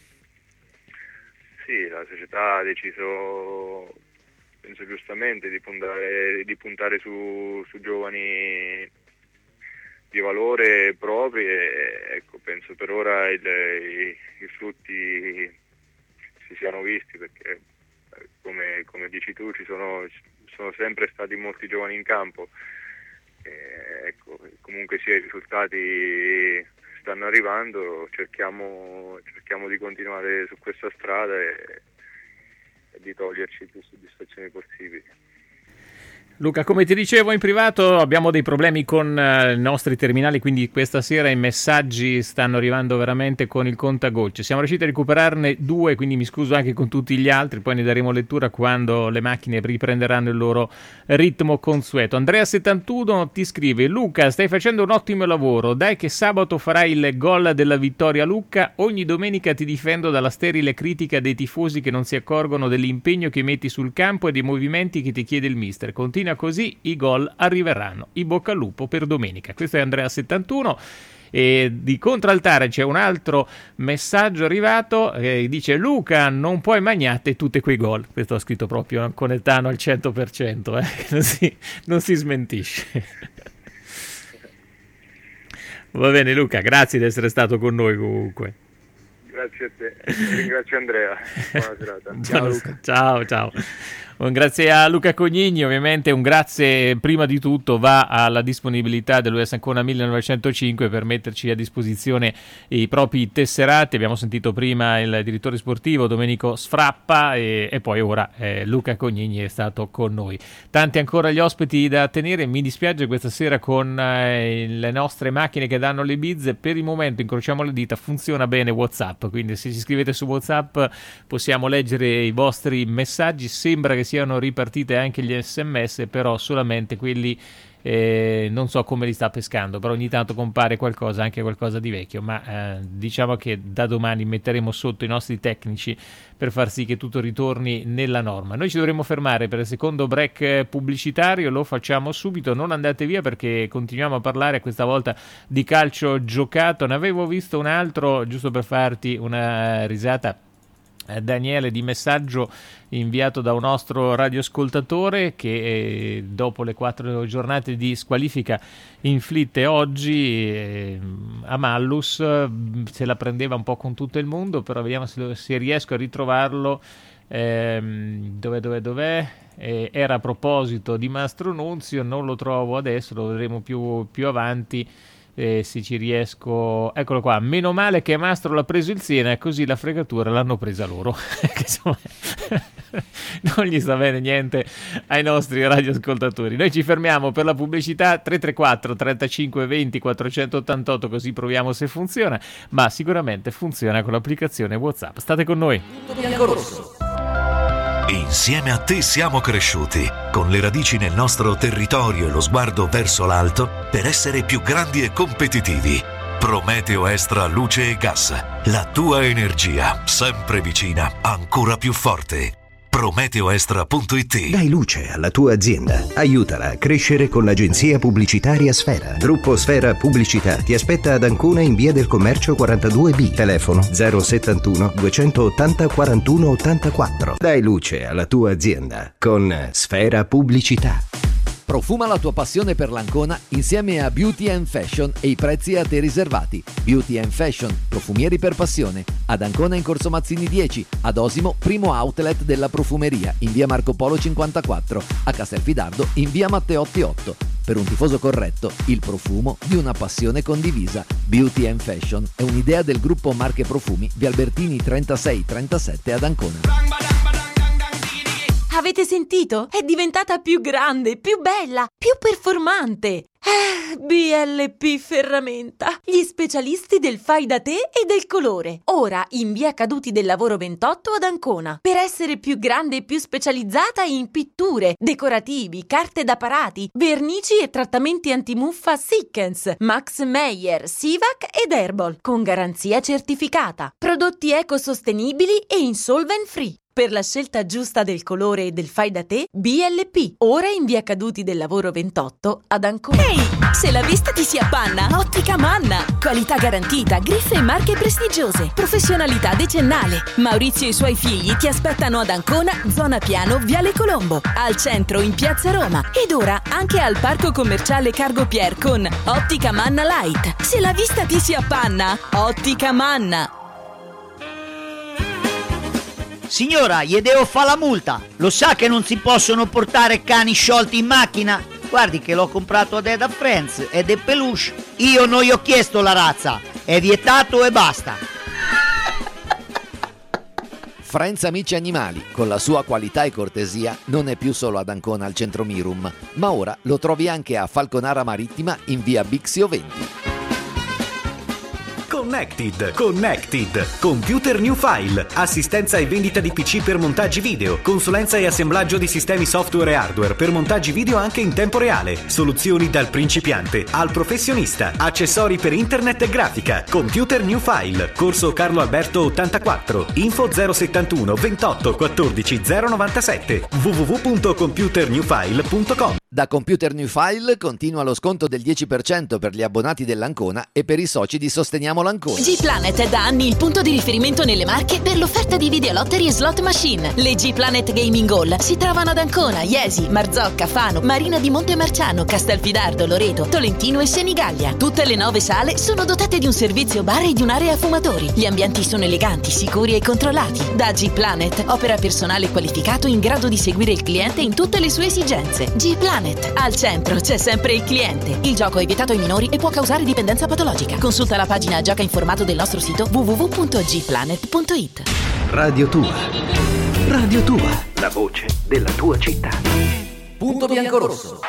Sì, la società ha deciso, penso giustamente, di puntare su giovani di valore propri e ecco, penso per ora i frutti si siano visti, perché come dici tu ci sono sempre stati molti giovani in campo. Ecco, comunque sia i risultati stanno arrivando, cerchiamo di continuare su questa strada e di toglierci più soddisfazioni possibili.
Luca, come ti dicevo in privato, abbiamo dei problemi con i nostri terminali, quindi questa sera i messaggi stanno arrivando veramente con il contagocce. Siamo riusciti a recuperarne 2, quindi mi scuso anche con tutti gli altri, poi ne daremo lettura quando le macchine riprenderanno il loro ritmo consueto. Andrea71 ti scrive: Luca, stai facendo un ottimo lavoro, dai che sabato farai il gol della vittoria a Lucca, ogni domenica ti difendo dalla sterile critica dei tifosi che non si accorgono dell'impegno che metti sul campo e dei movimenti che ti chiede il mister. Continua così, i gol arriveranno. In bocca al lupo per domenica. Questo è Andrea71. E di contraltare c'è un altro messaggio arrivato che dice: Luca, non puoi magnate tutti quei gol. Questo ha scritto proprio un conetano al 100%, non si smentisce. Va bene Luca, grazie di essere stato con noi comunque.
Grazie a te, ringrazio Andrea, buona serata.
Ciao Luca. Ciao. Un grazie a Luca Cognigni, ovviamente un grazie prima di tutto va alla disponibilità dell'US Ancona 1905 per metterci a disposizione i propri tesserati. Abbiamo sentito prima il direttore sportivo Domenico Sfrappa e poi ora Luca Cognigni è stato con noi. Tanti ancora gli ospiti da tenere, mi dispiace questa sera con le nostre macchine che danno le bizze, per il momento incrociamo le dita, funziona bene WhatsApp, quindi se ci scrivete su WhatsApp possiamo leggere i vostri messaggi, sembra che siano ripartite anche gli SMS, però solamente quelli non so come li sta pescando, però ogni tanto compare qualcosa, anche qualcosa di vecchio, ma diciamo che da domani metteremo sotto i nostri tecnici per far sì che tutto ritorni nella norma. Noi ci dovremo fermare per il secondo break pubblicitario, lo facciamo subito, non andate via perché continuiamo a parlare questa volta di calcio giocato. Ne avevo visto un altro, giusto per farti una risata, Daniele, di messaggio inviato da un nostro radioascoltatore che dopo le 4 giornate di squalifica inflitte oggi a Mallus se la prendeva un po' con tutto il mondo, però vediamo se riesco a ritrovarlo. Dov'è? Era a proposito di Mastro Nunzio, non lo trovo adesso, lo vedremo più avanti. Se ci riesco, eccolo qua. Meno male che Mastro l'ha preso il Siena e così la fregatura l'hanno presa loro. non gli sta bene niente ai nostri radioascoltatori. Noi ci fermiamo per la pubblicità. 334 35 20 488, così proviamo se funziona, ma sicuramente funziona con l'applicazione WhatsApp. State con noi.
Biancorosso.
Insieme a te siamo cresciuti, con le radici nel nostro territorio e lo sguardo verso l'alto per essere più grandi e competitivi. Prometeo Extra Luce e Gas, la tua energia, sempre vicina, ancora più forte. Prometeoextra.it.
Dai luce alla tua azienda. Aiutala a crescere con l'agenzia pubblicitaria Sfera. Gruppo Sfera Pubblicità ti aspetta ad Ancona in via del Commercio 42B. Telefono 071 280 41 84. Dai luce alla tua azienda con Sfera Pubblicità.
Profuma la tua passione per l'Ancona insieme a Beauty and Fashion e i prezzi a te riservati. Beauty and Fashion, profumieri per passione. Ad Ancona in Corso Mazzini 10, ad Osimo, primo outlet della profumeria, in via Marco Polo 54, a Castelfidardo in via Matteotti 8. Per un tifoso corretto, il profumo di una passione condivisa. Beauty and Fashion è un'idea del gruppo Marche Profumi, via Albertini 36-37 ad Ancona.
Avete sentito? È diventata più grande, più bella, più performante. BLP Ferramenta, gli specialisti del fai da te e del colore. Ora in via Caduti del Lavoro 28 ad Ancona. Per essere più grande e più specializzata in pitture, decorativi, carte da parati, vernici e trattamenti antimuffa Sikkens, Max Meyer, Sivac ed Herbal, con garanzia certificata. Prodotti ecosostenibili e insolvent free. Per la scelta giusta del colore e del fai da te, BLP, ora in via Caduti del Lavoro 28 ad Ancona.
Ehi, se la vista ti si appanna, Ottica Manna. Qualità garantita, griffe e marche prestigiose, professionalità decennale. Maurizio e i suoi figli ti aspettano ad Ancona, zona Piano, Viale Colombo, al centro in Piazza Roma ed ora anche al Parco Commerciale Cargo Pier con Ottica Manna Light. Se la vista ti si appanna, Ottica Manna.
Signora, gli devo fare la multa. Lo sa che non si possono portare cani sciolti in macchina? Guardi che l'ho comprato ad Eda Friends ed è peluche. Io non gli ho chiesto la razza. È vietato e basta.
Friends Amici Animali, con la sua qualità e cortesia, non è più solo ad Ancona al centro Mirum, ma ora lo trovi anche a Falconara Marittima in via Bixio 20.
Connected, Computer New File, assistenza e vendita di PC per montaggi video, consulenza e assemblaggio di sistemi software e hardware per montaggi video anche in tempo reale, soluzioni dal principiante al professionista, accessori per internet e grafica. Computer New File, Corso Carlo Alberto 84, info 071 28 14 097, www.computernewfile.com.
Da Computer New File continua lo sconto del 10% per gli abbonati dell'Ancona e per i soci di Sosteniamo l'Ancona.
G-Planet è da anni il punto di riferimento nelle Marche per l'offerta di videolottery e slot machine. Le G-Planet Gaming Hall si trovano ad Ancona, Iesi, Marzocca, Fano, Marina di Montemarciano, Castelfidardo, Loreto, Tolentino e Senigallia. Tutte le 9 sale sono dotate di un servizio bar e di un'area fumatori. Gli ambienti sono eleganti, sicuri e controllati. Da G-Planet opera personale qualificato in grado di seguire il cliente in tutte le sue esigenze. G-Planet, al centro c'è sempre il cliente. Il gioco è vietato ai minori e può causare dipendenza patologica. Consulta la pagina gioca in formato del nostro sito www.gplanet.it.
Radio Tua, la voce della tua città.
Punto Biancorosso.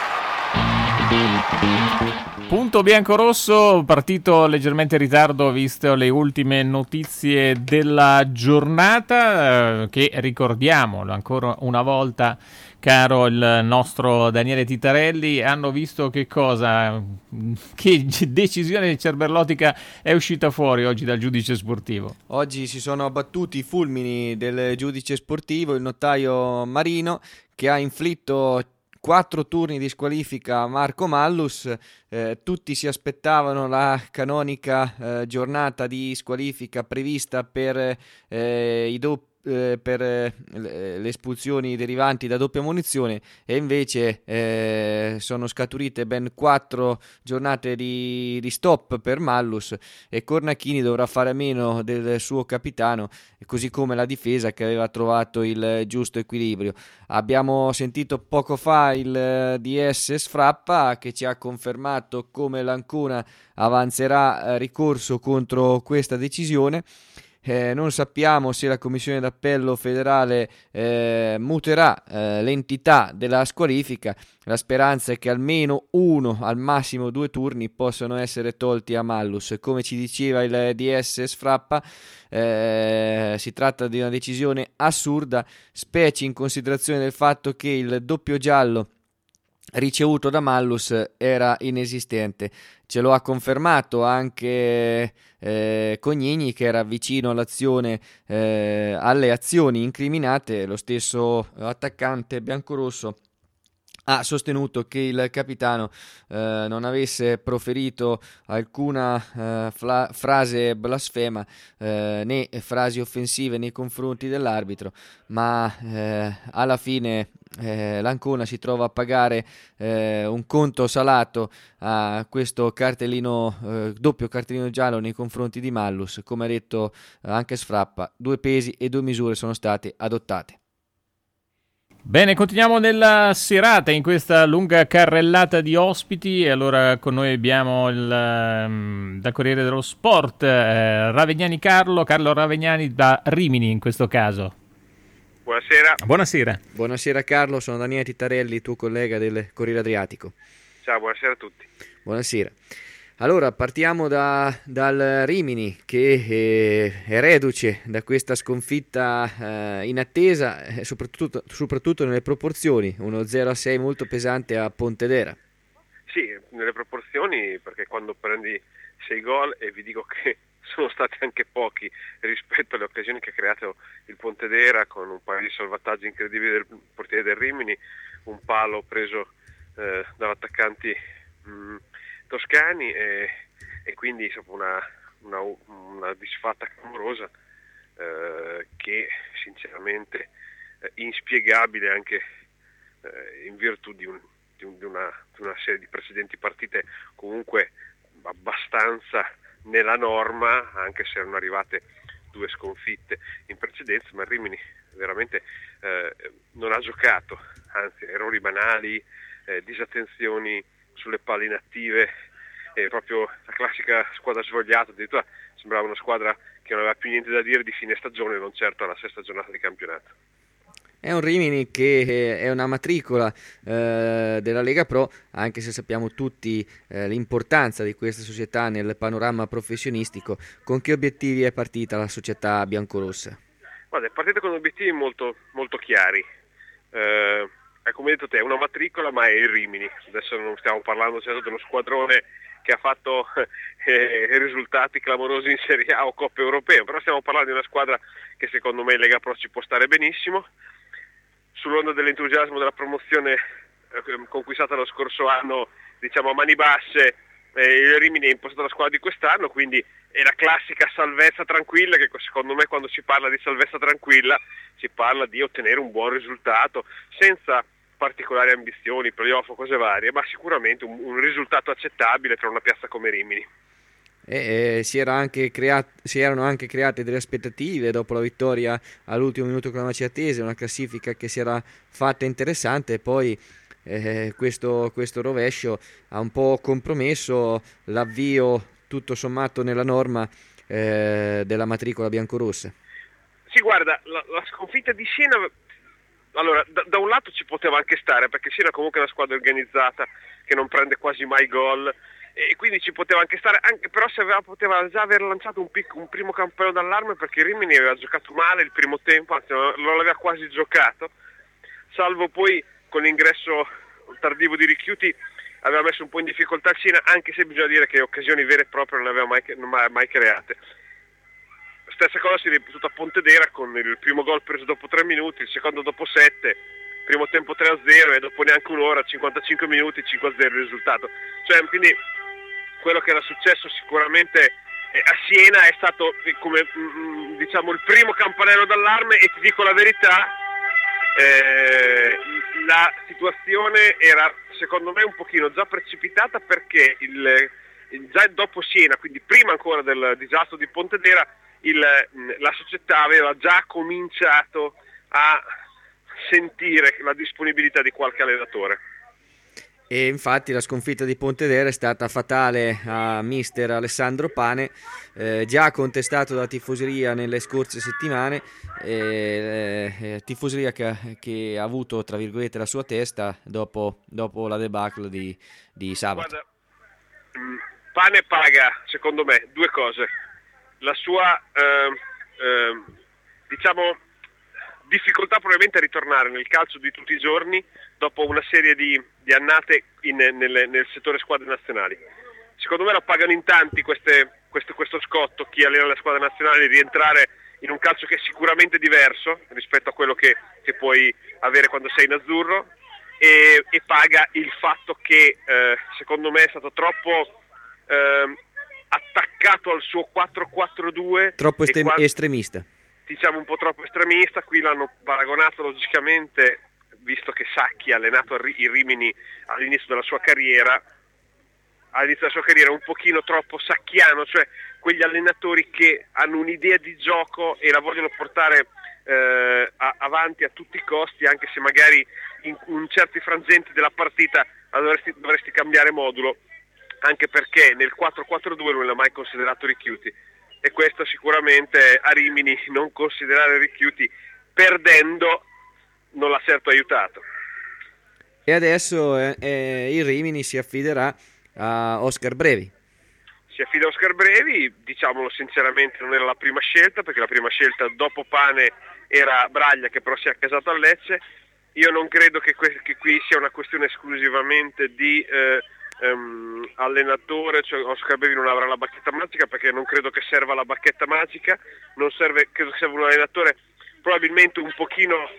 Punto biancorosso, partito leggermente in ritardo visto le ultime notizie della giornata, che ricordiamo ancora una volta, caro il nostro Daniele Titarelli, hanno visto che cosa, che decisione cervellotica è uscita fuori oggi dal giudice sportivo.
Oggi si sono abbattuti i fulmini del giudice sportivo, il notaio Marino, che ha inflitto 4 turni di squalifica a Marco Mallus. Tutti si aspettavano la canonica giornata di squalifica prevista per per le espulsioni derivanti da doppia munizione, e invece sono scaturite ben 4 giornate di stop per Mallus, e Cornacchini dovrà fare a meno del suo capitano, così come la difesa che aveva trovato il giusto equilibrio. Abbiamo sentito poco fa il DS Sfrappa, che ci ha confermato come l'Ancona avanzerà ricorso contro questa decisione. non sappiamo se la Commissione d'Appello federale muterà l'entità della squalifica. La speranza è che almeno 1, al massimo 2 turni possano essere tolti a Mallus. Come ci diceva il DS Sfrappa, si tratta di una decisione assurda, specie in considerazione del fatto che il doppio giallo ricevuto da Mallus era inesistente. Ce lo ha confermato anche Cognini, che era vicino all'azione, alle azioni incriminate. Lo stesso attaccante biancorosso ha sostenuto che il capitano non avesse proferito alcuna frase blasfema né frasi offensive nei confronti dell'arbitro, ma alla fine l'Ancona si trova a pagare un conto salato a questo cartellino doppio cartellino giallo nei confronti di Mallus. Come ha detto anche Sfrappa, 2 pesi e 2 misure sono state adottate.
Bene, continuiamo nella serata in questa lunga carrellata di ospiti. E allora con noi abbiamo dal Corriere dello Sport Ravegnani Carlo Ravegnani da Rimini in questo caso.
Buonasera.
Buonasera Carlo, sono Daniele Tittarelli, tuo collega del Corriere Adriatico.
Ciao, buonasera a tutti.
Buonasera. Allora, partiamo dal Rimini, che è reduce da questa sconfitta inattesa, soprattutto nelle proporzioni, uno 0-6 molto pesante a Pontedera.
Sì, nelle proporzioni, perché quando prendi 6 gol, e vi dico che sono stati anche pochi rispetto alle occasioni che ha creato il Pontedera, con un paio di salvataggi incredibili del portiere del Rimini, un palo preso dagli attaccanti toscani e quindi insomma, una disfatta clamorosa che sinceramente inspiegabile anche in virtù di una serie di precedenti partite comunque abbastanza nella norma, anche se erano arrivate 2 sconfitte in precedenza, ma il Rimini veramente non ha giocato, anzi errori banali, disattenzioni sulle palle inattive, proprio la classica squadra svogliata. Addirittura sembrava una squadra che non aveva più niente da dire di fine stagione, non certo alla 6ª giornata di campionato.
È un Rimini che è una matricola della Lega Pro, anche se sappiamo tutti l'importanza di questa società nel panorama professionistico. Con che obiettivi è partita la società biancorossa?
Guarda, è partita con obiettivi molto, molto chiari. Come hai detto te, è una matricola, ma è il Rimini. Adesso non stiamo parlando certo dello squadrone che ha fatto risultati clamorosi in Serie A o Coppe Europee, però stiamo parlando di una squadra che secondo me in Lega Pro ci può stare benissimo. Sull'onda dell'entusiasmo della promozione conquistata lo scorso anno, diciamo a mani basse, il Rimini ha impostato la squadra di quest'anno, quindi è la classica salvezza tranquilla, che secondo me quando si parla di salvezza tranquilla si parla di ottenere un buon risultato senza particolari ambizioni, playoff o cose varie, ma sicuramente un risultato accettabile tra una piazza come Rimini.
Si erano anche create delle aspettative dopo la vittoria all'ultimo minuto con la Macertese, una classifica che si era fatta interessante, e poi questo rovescio ha un po' compromesso l'avvio tutto sommato nella norma della matricola biancorossa.
Sì, guarda, la sconfitta di Siena, allora da un lato ci poteva anche stare, perché Siena comunque è una squadra organizzata che non prende quasi mai gol, e quindi ci poteva anche stare, anche però poteva già aver lanciato un primo campanello d'allarme, perché Rimini aveva giocato male il primo tempo, anzi non l'aveva quasi giocato, salvo poi con l'ingresso tardivo di Richiuti aveva messo un po' in difficoltà il Siena, anche se bisogna dire che occasioni vere e proprie non le aveva mai create. Stessa cosa si è ripetuta a Pontedera, con il primo gol preso dopo 3 minuti, il secondo dopo 7, primo tempo 3-0 e dopo neanche un'ora, 55 minuti, 5-0 il risultato. Cioè, quindi quello che era successo sicuramente a Siena è stato come diciamo il primo campanello d'allarme, e ti dico la verità, la situazione era secondo me un pochino già precipitata, perché già dopo Siena, quindi prima ancora del disastro di Pontedera, la società aveva già cominciato a sentire la disponibilità di qualche allenatore.
E infatti la sconfitta di Pontedera è stata fatale a mister Alessandro Pane, già contestato dalla tifoseria nelle scorse settimane, tifoseria che ha avuto tra virgolette la sua testa dopo la debacle di sabato.
Guarda, Pane paga secondo me due cose: la sua diciamo difficoltà probabilmente a ritornare nel calcio di tutti i giorni dopo una serie di annate nel settore squadre nazionali. Secondo me lo pagano in tanti questo scotto, chi allena le squadre nazionali, di rientrare in un calcio che è sicuramente diverso rispetto a quello che puoi avere quando sei in azzurro, e paga il fatto che secondo me è stato troppo attaccato al suo 4-4-2,
troppo estremista,
diciamo un po' troppo estremista. Qui l'hanno paragonato logicamente, visto che Sacchi ha allenato il Rimini all'inizio della sua carriera, un pochino troppo sacchiano, cioè quegli allenatori che hanno un'idea di gioco e la vogliono portare avanti a tutti i costi, anche se magari in certi frangenti della partita dovresti cambiare modulo, anche perché nel 4-4-2 non l'ha mai considerato Ricchiuti, e questo sicuramente a Rimini non considerare Ricchiuti perdendo non l'ha certo aiutato.
E adesso il Rimini si affiderà a Oscar Brevi.
Si affida a Oscar Brevi, diciamolo sinceramente non era la prima scelta, perché la prima scelta dopo Pane era Braglia, che però si è accasato a Lecce. Io non credo che qui sia una questione esclusivamente di allenatore, cioè Oscar Brevi non avrà la bacchetta magica, perché non credo che serva la bacchetta magica, credo che serva un allenatore probabilmente un pochino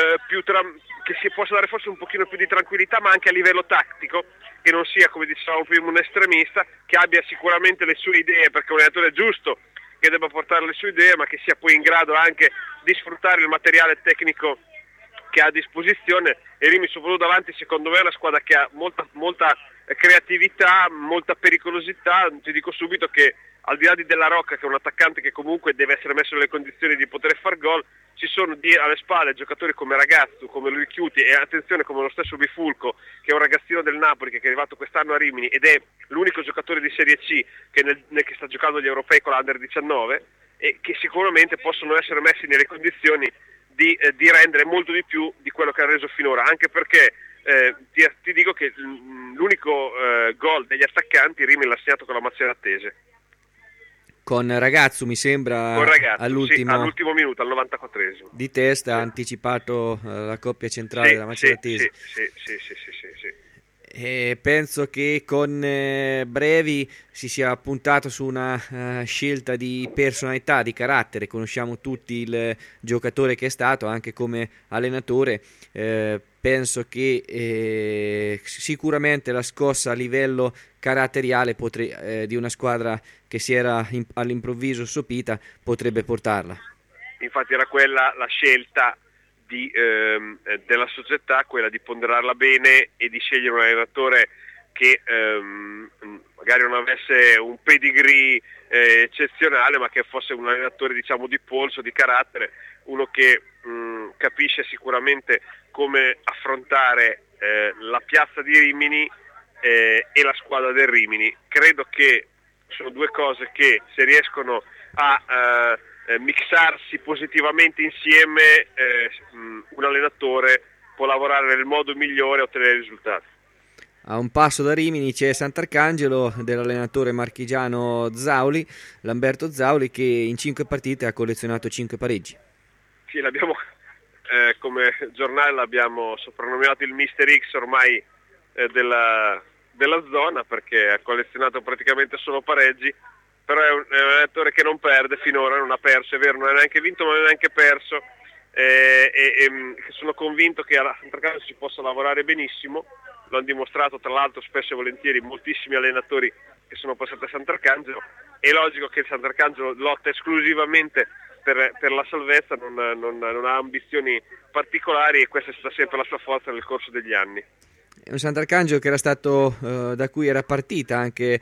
che si possa dare forse un pochino più di tranquillità, ma anche a livello tattico, che non sia, come dicevamo prima, un estremista, che abbia sicuramente le sue idee, perché è un allenatore giusto che debba portare le sue idee, ma che sia poi in grado anche di sfruttare il materiale tecnico che ha a disposizione. E Rimini, soprattutto davanti, secondo me è una squadra che ha molta creatività, molta pericolosità. Ti dico subito che al di là di Della Rocca, che è un attaccante che comunque deve essere messo nelle condizioni di poter far gol, ci sono alle spalle giocatori come Ragazzo, come Ricchiuti, e attenzione come lo stesso Bifulco, che è un ragazzino del Napoli che è arrivato quest'anno a Rimini ed è l'unico giocatore di Serie C che sta giocando gli europei con l'Under 19, e che sicuramente possono essere messi nelle condizioni di rendere molto di più di quello che ha reso finora, anche perché ti dico che l'unico gol degli attaccanti Rimini l'ha segnato con la Maceratese.
Con Ragazzo, mi sembra,
all'ultimo minuto, al 94esimo.
Di testa ha anticipato la coppia centrale della Maceratese.
Sì.
E penso che con Brevi si sia puntato su una scelta di personalità, di carattere. Conosciamo tutti il giocatore che è stato, anche come allenatore. Penso che sicuramente la scossa a livello caratteriale di una squadra che si era all'improvviso sopita potrebbe portarla.
Infatti era quella la scelta della società, quella di ponderarla bene e di scegliere un allenatore che magari non avesse un pedigree eccezionale, ma che fosse un allenatore, diciamo, di polso, di carattere, uno che capisce sicuramente come affrontare la piazza di Rimini e la squadra del Rimini. Credo che sono due cose che, se riescono a mixarsi positivamente insieme, un allenatore può lavorare nel modo migliore e ottenere risultati.
A un passo da Rimini c'è Sant'Arcangelo dell'allenatore marchigiano Zauli, Lamberto Zauli, che in 5 partite ha collezionato 5 pareggi.
Sì, l'abbiamo come giornale l'abbiamo soprannominato il Mister X ormai della zona, perché ha collezionato praticamente solo pareggi, però è un allenatore che non perde finora, non ha perso, è vero, non ha neanche vinto ma non ha neanche perso, e sono convinto che a Sant'Arcangelo si possa lavorare benissimo. Lo hanno dimostrato tra l'altro spesso e volentieri moltissimi allenatori che sono passati a Sant'Arcangelo. È logico che Sant'Arcangelo lotta esclusivamente per la salvezza, non ha ambizioni particolari, e questa è stata sempre la sua forza nel corso degli anni.
Un Sant'Arcangelo che era stato da cui era partita anche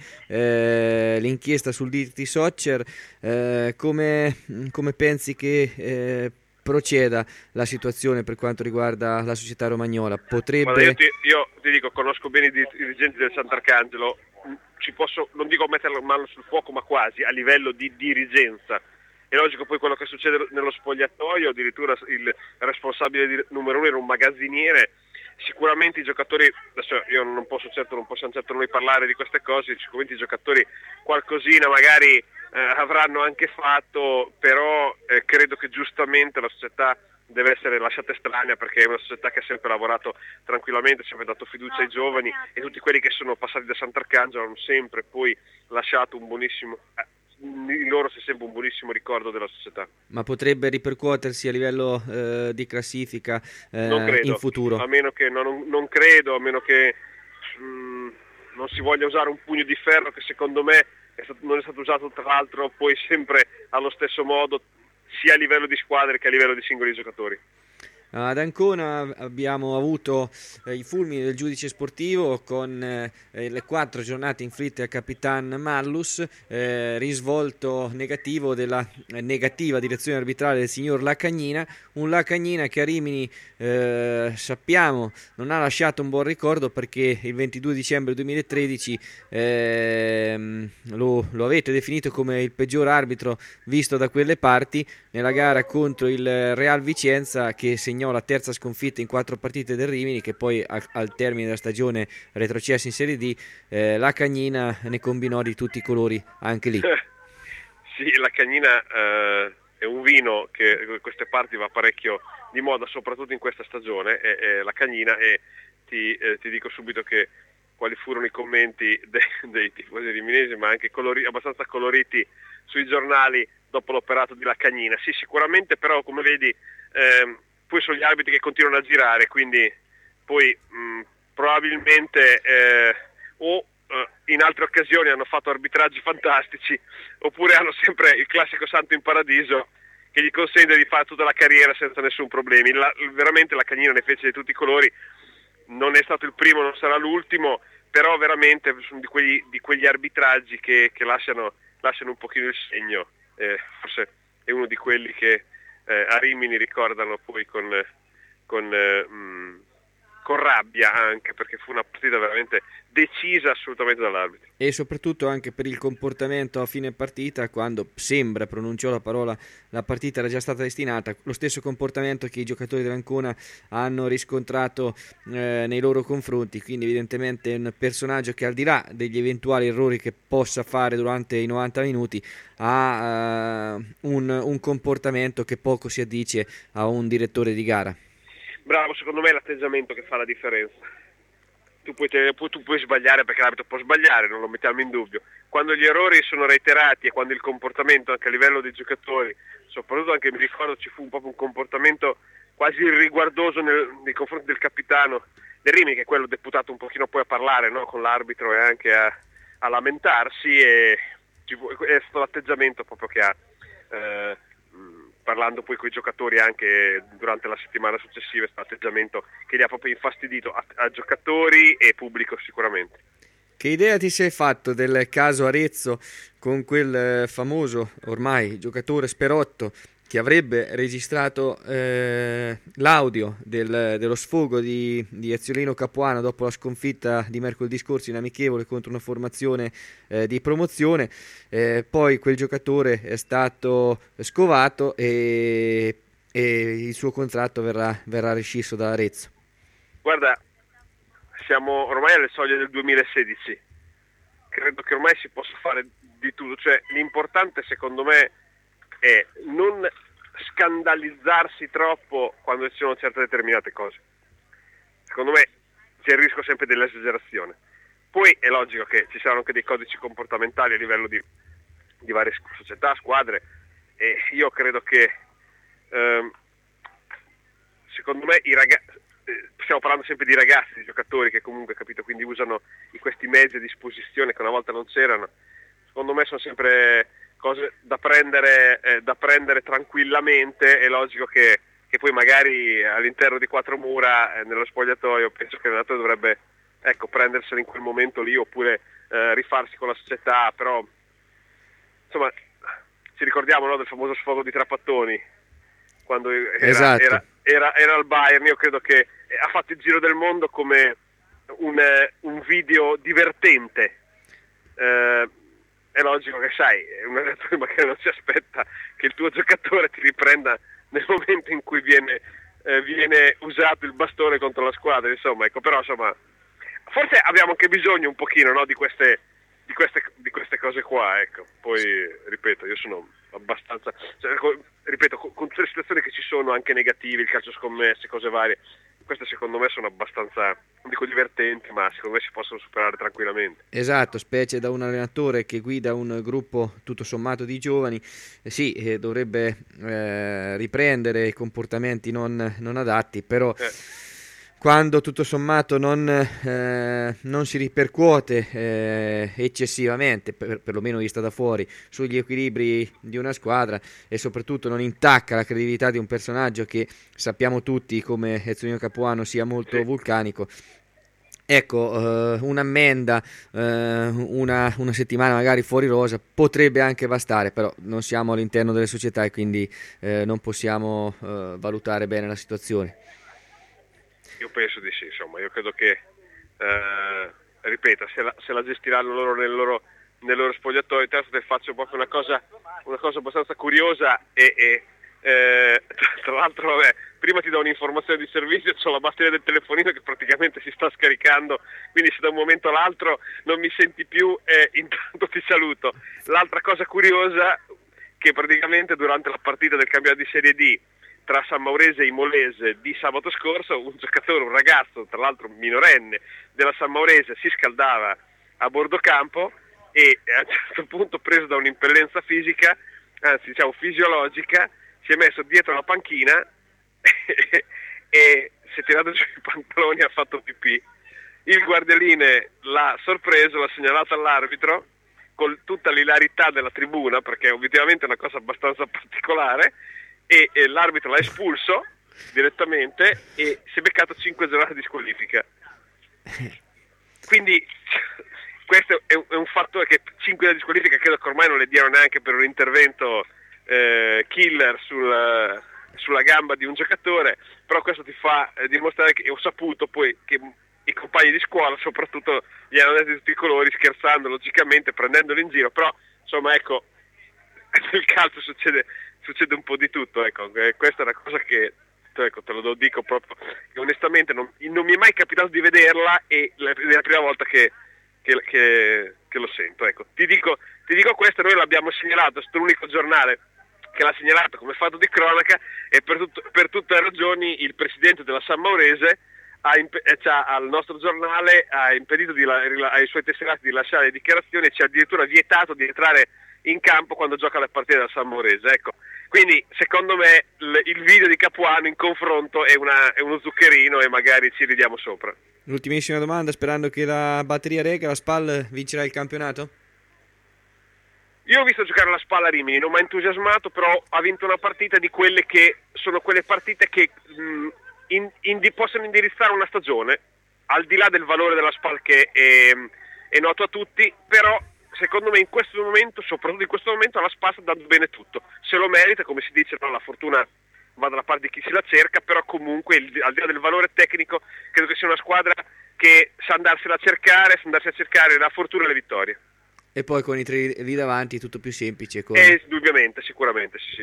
l'inchiesta sul Dirty Soccer. Come pensi che proceda la situazione per quanto riguarda la società romagnola? Potrebbe...
Guarda, io ti dico, conosco bene i dirigenti del Sant'Arcangelo, ci posso, non dico mettere la mano sul fuoco, ma quasi a livello di dirigenza. È logico poi quello che succede nello spogliatoio, addirittura il responsabile numero 1 era un magazziniere. Sicuramente i giocatori, adesso io non possiamo certo noi parlare di queste cose, sicuramente i giocatori qualcosina magari avranno anche fatto, però credo che giustamente la società deve essere lasciata estranea, perché è una società che ha sempre lavorato tranquillamente, ha sempre dato fiducia ai giovani, e tutti quelli che sono passati da Sant'Arcangelo hanno sempre poi lasciato un buonissimo... in loro c'è sempre un buonissimo ricordo della società.
Ma potrebbe ripercuotersi a livello di classifica
non credo,
in futuro?
A meno che non credo, a meno che non si voglia usare un pugno di ferro che secondo me non è stato usato tra l'altro poi sempre allo stesso modo sia a livello di squadre che a livello di singoli giocatori.
Ad Ancona abbiamo avuto i fulmini del giudice sportivo con le 4 giornate inflitte a Capitan Mallus, risvolto negativo della negativa direzione arbitrale del signor Lacagnina, un Lacagnina che a Rimini sappiamo non ha lasciato un buon ricordo, perché il 22 dicembre 2013 lo avete definito come il peggior arbitro visto da quelle parti nella gara contro il Real Vicenza, che segnò la terza sconfitta in 4 partite del Rimini, che poi al termine della stagione retrocessa in Serie D. Lacagnina ne combinò di tutti i colori anche lì.
Sì, Lacagnina è un vino che queste parti va parecchio di moda, soprattutto in questa stagione, Lacagnina, e ti dico subito che quali furono i commenti dei tifosi riminesi, ma anche abbastanza coloriti sui giornali dopo l'operato di Lacagnina. Sì, sicuramente, però come vedi poi sono gli arbitri che continuano a girare, quindi poi probabilmente in altre occasioni hanno fatto arbitraggi fantastici, oppure hanno sempre il classico santo in paradiso che gli consente di fare tutta la carriera senza nessun problema. Veramente Lacagnina ne fece di tutti i colori, non è stato il primo, non sarà l'ultimo, però veramente sono di quegli arbitraggi che lasciano un pochino il segno. Forse è uno di quelli che a Rimini ricordano poi con rabbia, anche perché fu una partita veramente decisa assolutamente dall'arbitro.
E soprattutto anche per il comportamento a fine partita, quando sembra pronunciò la parola la partita era già stata destinata, lo stesso comportamento che i giocatori dell'Ancona hanno riscontrato nei loro confronti, quindi evidentemente è un personaggio che, al di là degli eventuali errori che possa fare durante i 90 minuti, ha un comportamento che poco si addice a un direttore di gara.
Bravo, secondo me è l'atteggiamento che fa la differenza. Tu puoi sbagliare, perché l'arbitro può sbagliare, non lo mettiamo in dubbio. Quando gli errori sono reiterati e quando il comportamento anche a livello dei giocatori, soprattutto anche mi ricordo ci fu proprio un comportamento quasi irriguardoso nei confronti del capitano del Rimini, che è quello deputato un pochino poi a parlare, no, con l'arbitro e anche a lamentarsi, e è stato l'atteggiamento proprio che ha parlando poi con i giocatori anche durante la settimana successiva, è stato l'atteggiamento che li ha proprio infastidito a giocatori e pubblico sicuramente.
Che idea ti sei fatto del caso Arezzo con quel famoso ormai giocatore Sperotto che avrebbe registrato l'audio dello sfogo di Eziolino Capuano dopo la sconfitta di mercoledì scorso in amichevole contro una formazione di promozione? Poi quel giocatore è stato scovato e il suo contratto verrà rescisso da Arezzo.
Guarda, siamo ormai alle soglie del 2016, credo che ormai si possa fare di tutto, cioè l'importante secondo me è non scandalizzarsi troppo quando ci sono certe determinate cose. Secondo me c'è il rischio sempre dell'esagerazione. Poi è logico che ci saranno anche dei codici comportamentali a livello di varie società, squadre, e io credo che secondo me i ragazzi, stiamo parlando sempre di ragazzi, di giocatori che comunque, capito, quindi usano questi mezzi a disposizione che una volta non c'erano. Secondo me sono sempre cose da prendere tranquillamente. È logico che poi magari all'interno di 4 mura nello spogliatoio penso che l'allenatore dovrebbe prenderselo in quel momento lì, oppure rifarsi con la società, però insomma ci ricordiamo, no, del famoso sfogo di Trapattoni quando
Esatto.
era al Bayern. Io credo che ha fatto il giro del mondo come un video divertente. È logico che, sai, un allenatore magari non si aspetta che il tuo giocatore ti riprenda nel momento in cui viene usato il bastone contro la squadra, insomma, ecco. Però insomma, forse abbiamo anche bisogno un pochino, no, di queste cose qua, ecco. Poi ripeto, io sono abbastanza, ripeto, con tutte le situazioni che ci sono anche negative, il calcio scommesse, cose varie, queste secondo me sono abbastanza, non dico divertenti, ma secondo me si possono superare tranquillamente.
Esatto, specie da un allenatore che guida un gruppo tutto sommato di giovani, dovrebbe riprendere i comportamenti non adatti, però quando tutto sommato non si ripercuote eccessivamente, perlomeno vista da fuori, sugli equilibri di una squadra, e soprattutto non intacca la credibilità di un personaggio che sappiamo tutti come Ezzonino Capuano sia molto vulcanico, ecco, un'ammenda, una settimana magari fuori rosa potrebbe anche bastare, però non siamo all'interno delle società e quindi non possiamo valutare bene la situazione.
Io penso di sì, insomma, io credo che, ripeto, se la gestiranno loro nel loro spogliatoio. Te faccio proprio una cosa abbastanza curiosa e tra l'altro, vabbè, prima ti do un'informazione di servizio, c'ho la batteria del telefonino che praticamente si sta scaricando, quindi se da un momento all'altro non mi senti più, intanto ti saluto. L'altra cosa curiosa, che praticamente durante la partita del campionato di Serie D tra San Maurese e Imolese di sabato scorso, un ragazzo, tra l'altro minorenne, della San Maurese si scaldava a bordo campo e a un certo punto, preso da un'impellenza fisica, anzi diciamo fisiologica, si è messo dietro la panchina e si è tirato giù i pantaloni e ha fatto pipì. Il guardialine l'ha sorpreso, l'ha segnalato all'arbitro con tutta l'ilarità della tribuna, perché obiettivamente è una cosa abbastanza particolare, e l'arbitro l'ha espulso direttamente e si è beccato 5 giornate di squalifica. Quindi questo è un fatto che 5 giornate di squalifica credo che ormai non le diano neanche per un intervento killer sulla gamba di un giocatore, però questo ti fa dimostrare che ho saputo poi che i compagni di scuola soprattutto gli hanno detto di tutti i colori, scherzando logicamente, prendendolo in giro, però insomma, ecco, nel calcio succede un po' di tutto, ecco. Questa è una cosa che, ecco, te lo dico proprio che onestamente non mi è mai capitato di vederla, e è la prima volta che lo sento, ecco. Ti dico questo, noi l'abbiamo segnalato, è stato l'unico giornale che l'ha segnalato come fatto di cronaca, e per tutte le ragioni il presidente della San Maurese al nostro giornale ha impedito ai suoi tesserati di lasciare le dichiarazioni, e ci ha addirittura vietato di entrare in campo quando gioca le partite della San Maurese, ecco. Quindi secondo me il video di Capuano in confronto è uno zuccherino, e magari ci ridiamo sopra.
L'ultimissima domanda, sperando che la batteria regga, la SPAL vincerà il campionato?
Io ho visto giocare la SPAL a Rimini, non mi ha entusiasmato, però ha vinto una partita di quelle che sono quelle partite che possono indirizzare una stagione, al di là del valore della SPAL che è noto a tutti, però secondo me in questo momento, soprattutto in questo momento, la SPAL sta dando bene tutto, se lo merita, come si dice, no? La fortuna va dalla parte di chi se la cerca, però comunque al di là del valore tecnico credo che sia una squadra che sa andarsela a cercare, la fortuna e le vittorie.
E poi con i tre lì davanti è tutto più semplice.
Indubbiamente, sicuramente, sì.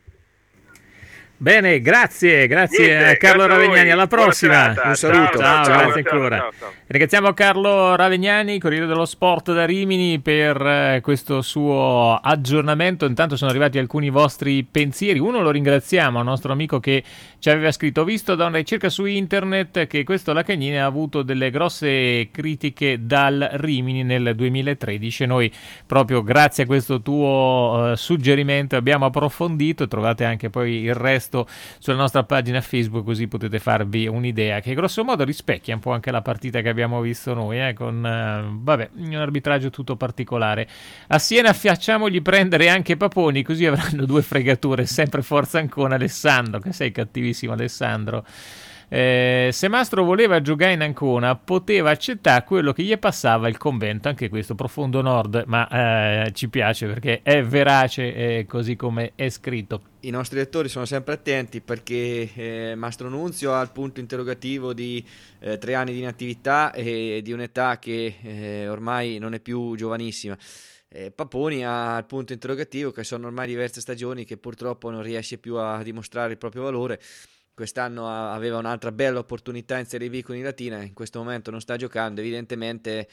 Bene, grazie a Carlo Ravegnani, alla prossima.
Un saluto.
Ciao, grazie ancora. Ciao. Ringraziamo Carlo Ravegnani, Corriere dello Sport da Rimini, per questo suo aggiornamento. Intanto sono arrivati alcuni vostri pensieri. Uno lo ringraziamo, un nostro amico che ci aveva scritto: visto da una ricerca su internet che questo Lacagnini ha avuto delle grosse critiche dal Rimini nel 2013. Noi proprio grazie a questo tuo suggerimento abbiamo approfondito, trovate anche poi il resto sulla nostra pagina Facebook, così potete farvi un'idea che grosso modo rispecchia un po' anche la partita che abbiamo visto noi, con un arbitraggio tutto particolare. A Siena facciamogli prendere anche Paponi, così avranno due fregature, sempre forza Ancona. Alessandro, che sei cattivissimo Alessandro. Se Mastro voleva giocare in Ancona poteva accettare quello che gli passava il convento, anche questo profondo nord, ma ci piace perché è verace così come è scritto.
I nostri lettori sono sempre attenti perché Mastro Nunzio ha il punto interrogativo di 3 anni di inattività e di un'età che ormai non è più giovanissima. Paponi ha il punto interrogativo che sono ormai diverse stagioni che purtroppo non riesce più a dimostrare il proprio valore. Quest'anno aveva un'altra bella opportunità in Serie B con i Latina, in questo momento non sta giocando, evidentemente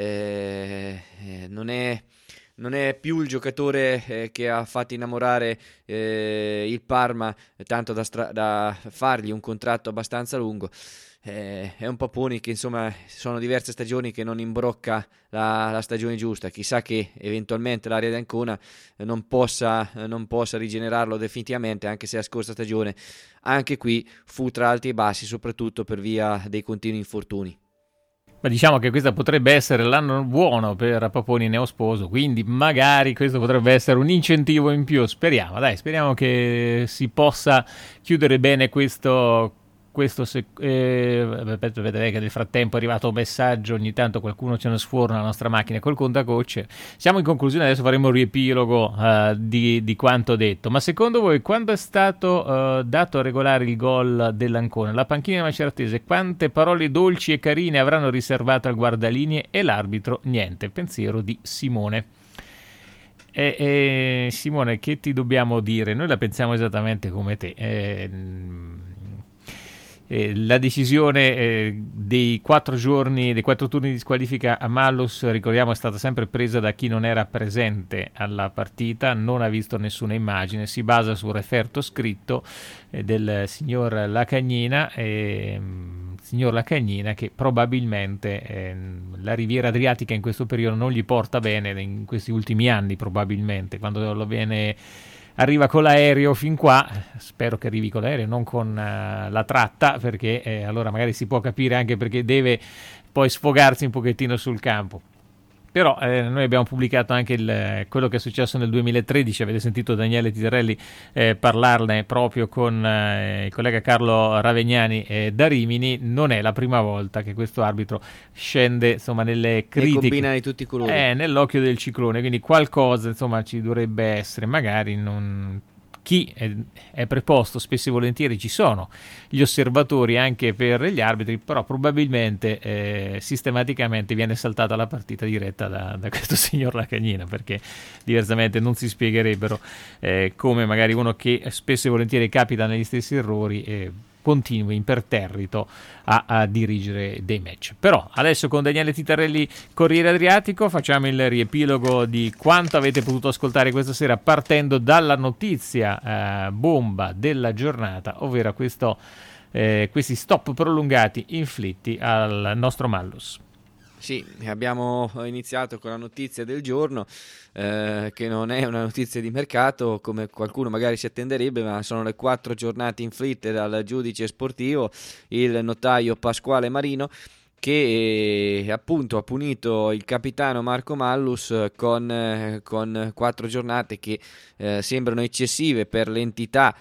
non è più il giocatore che ha fatto innamorare il Parma, tanto da fargli un contratto abbastanza lungo. È un Paponi che insomma sono diverse stagioni che non imbrocca la stagione giusta. Chissà che eventualmente l'area di Ancona non possa rigenerarlo definitivamente, anche se la scorsa stagione anche qui fu tra alti e bassi, soprattutto per via dei continui infortuni.
Ma diciamo che questa potrebbe essere l'anno buono per Paponi neosposo, quindi magari questo potrebbe essere un incentivo in più. Speriamo che si possa chiudere bene questo vedete che nel frattempo è arrivato un messaggio, ogni tanto qualcuno ce ne sforna la nostra macchina col contagocce. Siamo in conclusione, adesso faremo un riepilogo di quanto detto. Ma secondo voi quando è stato dato a regolare il gol dell'Ancona, la panchina maceratese quante parole dolci e carine avranno riservato al guardalinee e l'arbitro niente? Pensiero di Simone. Simone, che ti dobbiamo dire? Noi la pensiamo esattamente come te. La decisione dei 4 turni di squalifica a Malus, ricordiamo, è stata sempre presa da chi non era presente alla partita, non ha visto nessuna immagine, si basa sul referto scritto del signor Lacagnina, che probabilmente la Riviera Adriatica in questo periodo non gli porta bene, in questi ultimi anni probabilmente, quando arriva con l'aereo fin qua, spero che arrivi con l'aereo, non con la tratta, perché allora magari si può capire anche perché deve poi sfogarsi un pochettino sul campo. Però noi abbiamo pubblicato anche quello che è successo nel 2013, avete sentito Daniele Titarelli parlarne proprio con il collega Carlo Ravegnani da Rimini. Non è la prima volta che questo arbitro scende insomma nelle critiche,
ne combina di tutti i colori,
nell'occhio del ciclone, quindi qualcosa insomma ci dovrebbe essere, magari non... Chi è preposto, spesso e volentieri ci sono gli osservatori anche per gli arbitri, però probabilmente sistematicamente viene saltata la partita diretta da questo signor Lacagnina, perché diversamente non si spiegherebbero come magari uno che spesso e volentieri capita negli stessi errori continui imperterrito a dirigere dei match. Però adesso con Daniele Titarelli, Corriere Adriatico, facciamo il riepilogo di quanto avete potuto ascoltare questa sera, partendo dalla notizia bomba della giornata, ovvero questi stop prolungati inflitti al nostro Malus.
Sì, abbiamo iniziato con la notizia del giorno, che non è una notizia di mercato come qualcuno magari si attenderebbe, ma sono le 4 giornate inflitte dal giudice sportivo, il notaio Pasquale Marino, che appunto ha punito il capitano Marco Mallus con 4 giornate che sembrano eccessive per l'entità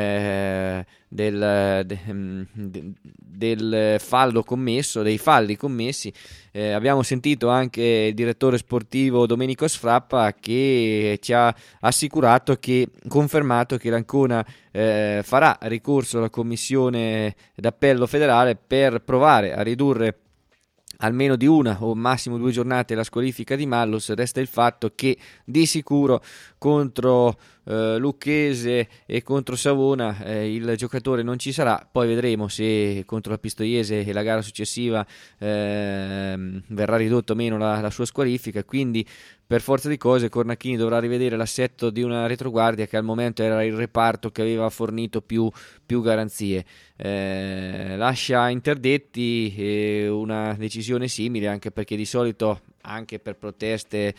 del fallo commesso, dei falli commessi. Abbiamo sentito anche il direttore sportivo Domenico Sfrappa, che ci ha confermato che l'Ancona farà ricorso alla commissione d'appello federale per provare a ridurre almeno di 1 o massimo 2 giornate la squalifica di Mallus. Resta il fatto che di sicuro contro Lucchese e contro Savona il giocatore non ci sarà, poi vedremo se contro la Pistoiese e la gara successiva verrà ridotto o meno la sua squalifica, quindi per forza di cose Cornacchini dovrà rivedere l'assetto di una retroguardia che al momento era il reparto che aveva fornito più garanzie. Lascia interdetti una decisione simile, anche perché di solito anche per proteste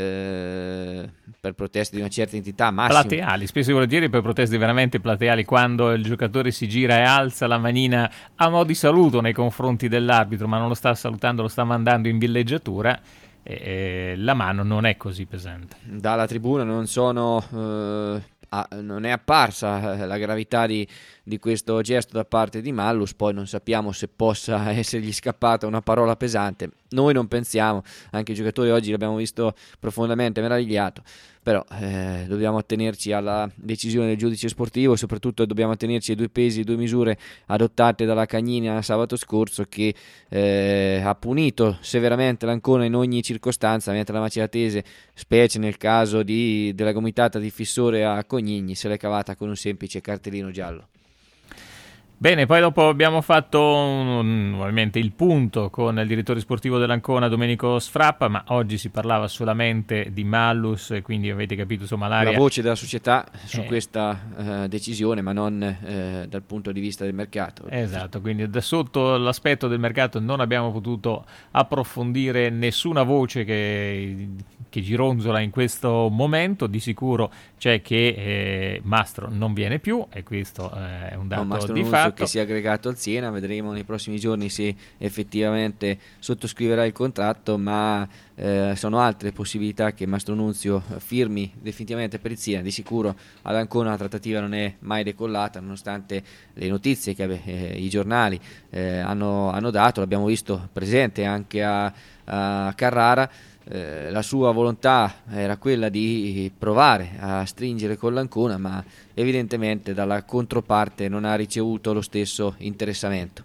di una certa entità massima,
plateali, spesso e volentieri per proteste veramente plateali, quando il giocatore si gira e alza la manina a mo' di saluto nei confronti dell'arbitro, ma non lo sta salutando, lo sta mandando in villeggiatura, la mano non è così pesante.
Dalla tribuna non sono non è apparsa la gravità di questo gesto da parte di Mallus, poi non sappiamo se possa essergli scappata una parola pesante. Noi non pensiamo, anche i giocatori oggi l'abbiamo visto profondamente meravigliato, però dobbiamo attenerci alla decisione del giudice sportivo e soprattutto dobbiamo attenerci ai 2 pesi e 2 misure adottate dalla Cagnina sabato scorso, che ha punito severamente l'Ancona in ogni circostanza, mentre la Maceratese, specie nel caso della gomitata di Fissore a Cognigni, se l'è cavata con un semplice cartellino giallo.
Bene, poi dopo abbiamo fatto ovviamente il punto con il direttore sportivo dell'Ancona, Domenico Sfrappa, ma oggi si parlava solamente di Mallus, quindi avete capito, insomma, l'area...
La voce della società su questa decisione, ma non dal punto di vista del mercato.
Esatto, quindi da sotto l'aspetto del mercato non abbiamo potuto approfondire nessuna voce che gironzola in questo momento. Di sicuro c'è che Mastro non viene più, e questo è un dato di fatto.
Che si è aggregato al Siena, vedremo nei prossimi giorni se effettivamente sottoscriverà il contratto, ma sono altre possibilità che Mastro Nunzio firmi definitivamente per il Siena. Di sicuro ad Ancona la trattativa non è mai decollata, nonostante le notizie che i giornali hanno dato. L'abbiamo visto presente anche a Carrara. La sua volontà era quella di provare a stringere con l'Ancona, ma evidentemente dalla controparte non ha ricevuto lo stesso interessamento.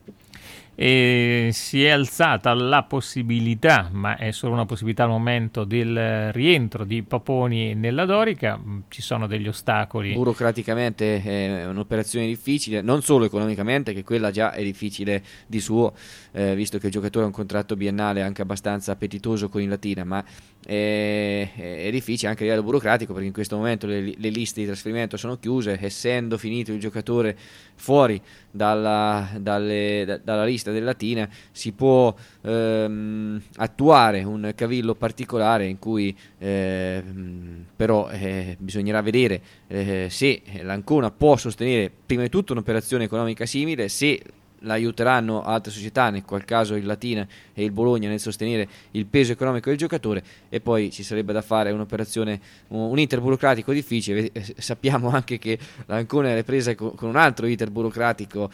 E si è alzata la possibilità, ma è solo una possibilità al momento, del rientro di Paponi nella Dorica. Ci sono degli ostacoli.
Burocraticamente è un'operazione difficile, non solo economicamente, che quella già è difficile di suo, visto che il giocatore ha un contratto biennale anche abbastanza appetitoso con il Latina, ma è difficile anche a livello burocratico, perché in questo momento le liste di trasferimento sono chiuse, essendo finito il giocatore fuori dalla lista del Latina. Si può attuare un cavillo particolare in cui però bisognerà vedere se l'Ancona può sostenere prima di tutto un'operazione economica simile, se la aiuteranno altre società, nel qual caso il Latina e il Bologna, nel sostenere il peso economico del giocatore, e poi ci sarebbe da fare un'operazione, un iter burocratico difficile. Sappiamo anche che l'Ancona è presa con un altro iter burocratico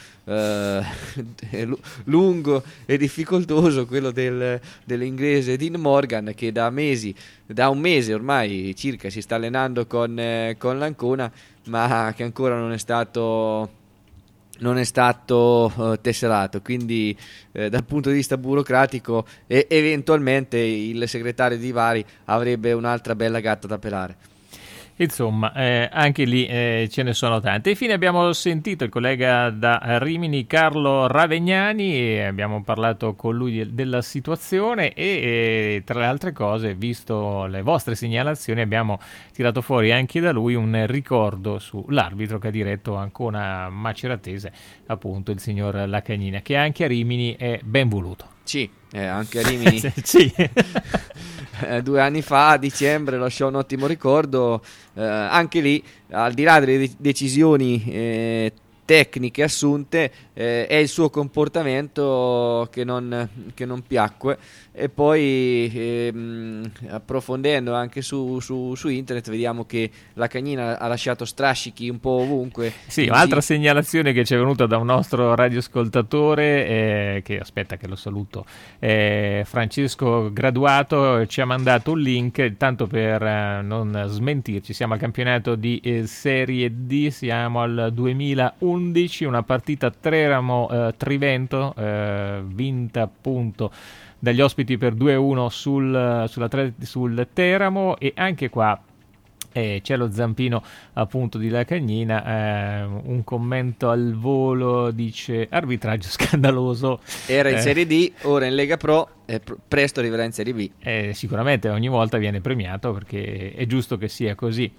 lungo e difficoltoso, quello dell'inglese Dean Morgan, che da un mese ormai circa si sta allenando con l'Ancona, ma che ancora non è stato tesserato, quindi dal punto di vista burocratico eventualmente il segretario di Vari avrebbe un'altra bella gatta da pelare.
Insomma, anche lì ce ne sono tante. Infine abbiamo sentito il collega da Rimini, Carlo Ravegnani, e abbiamo parlato con lui della situazione e tra le altre cose, visto le vostre segnalazioni, abbiamo tirato fuori anche da lui un ricordo sull'arbitro che ha diretto Ancona Maceratese, appunto il signor Lacagnina, che anche a Rimini è ben voluto.
Sì, anche a Rimini.
Sì.
2 anni fa, a dicembre, lasciò un ottimo ricordo. Anche lì, al di là delle decisioni tecniche assunte, è il suo comportamento che non piacque. E poi approfondendo anche su internet, vediamo che la Cagnina ha lasciato strascichi un po' ovunque.
Sì, un'altra segnalazione che ci è venuta da un nostro radioascoltatore, che aspetta che lo saluto, Francesco Graduato, ci ha mandato un link, tanto per non smentirci. Siamo al campionato di Serie D, siamo al 2011, una partita Treramo-Trivento, vinta appunto dagli ospiti per 2-1 sul Teramo, e anche qua c'è lo zampino appunto di Lacagnina. Un commento al volo dice: arbitraggio scandaloso.
Era in Serie D, ora in Lega Pro, presto arriverà in Serie B.
Sicuramente ogni volta viene premiato, perché è giusto che sia così.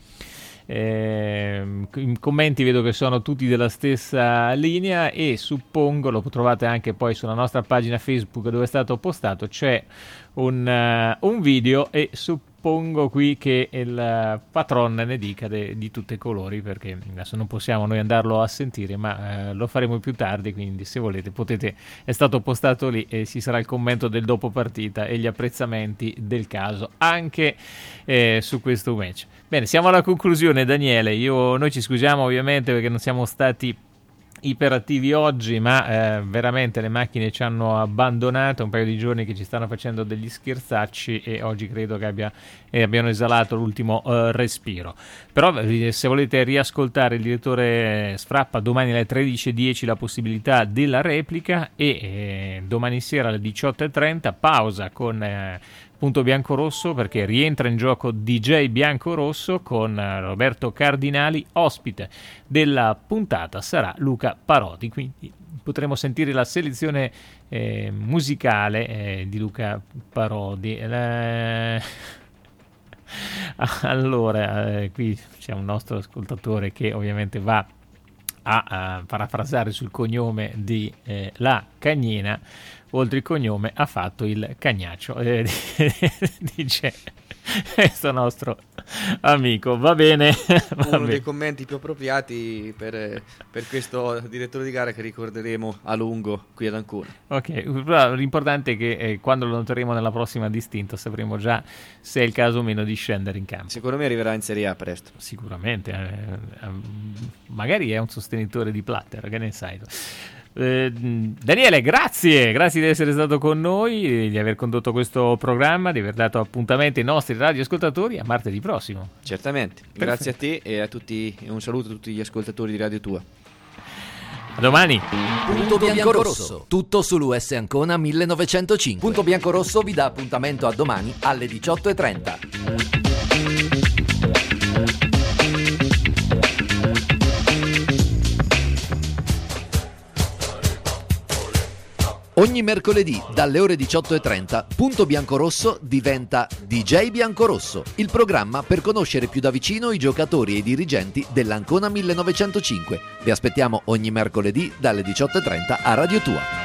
I commenti vedo che sono tutti della stessa linea, e suppongo, lo trovate anche poi sulla nostra pagina Facebook dove è stato postato, c'è un video, e suppongo qui che il patron ne dica di tutti i colori, perché adesso non possiamo noi andarlo a sentire, ma lo faremo più tardi, quindi se volete potete, è stato postato lì e ci sarà il commento del dopo partita e gli apprezzamenti del caso anche su questo match. Bene, siamo alla conclusione, Daniele. Noi ci scusiamo ovviamente perché non siamo stati iperattivi oggi, ma veramente le macchine ci hanno abbandonato, un paio di giorni che ci stanno facendo degli scherzacci e oggi credo che abbiano esalato l'ultimo respiro. Però se volete riascoltare il direttore Sfrappa domani alle 13:10 la possibilità della replica e domani sera alle 18:30 pausa con Punto Biancorosso, perché rientra in gioco DJ Biancorosso con Roberto Cardinali. Ospite della puntata sarà Luca Parodi, quindi potremo sentire la selezione musicale di Luca Parodi. Allora, qui c'è un nostro ascoltatore che ovviamente va a parafrasare sul cognome di La Cagnina. Oltre il cognome ha fatto il cagnaccio, dice questo nostro amico. Va bene.
Uno dei commenti più appropriati per questo direttore di gara che ricorderemo a lungo qui ad Ancona. Ok,
però l'importante è che quando lo noteremo nella prossima distinta sapremo già se è il caso o meno di scendere in campo.
Secondo me arriverà in Serie A presto.
Sicuramente, magari è un sostenitore di Platter, che ne sai. Daniele, grazie di essere stato con noi, di aver condotto questo programma, di aver dato appuntamento ai nostri radioascoltatori a martedì prossimo.
Certamente. Grazie a te e a tutti, e un saluto a tutti gli ascoltatori di Radio Tua.
A domani.
Punto Biancorosso, tutto sull'US Ancona 1905. Punto Biancorosso vi dà appuntamento a domani alle 18:30. Ogni mercoledì dalle ore 18:30 Punto Biancorosso diventa DJ Biancorosso, il programma per conoscere più da vicino i giocatori e i dirigenti dell'Ancona 1905. Vi aspettiamo ogni mercoledì dalle 18:30 a Radio Tua.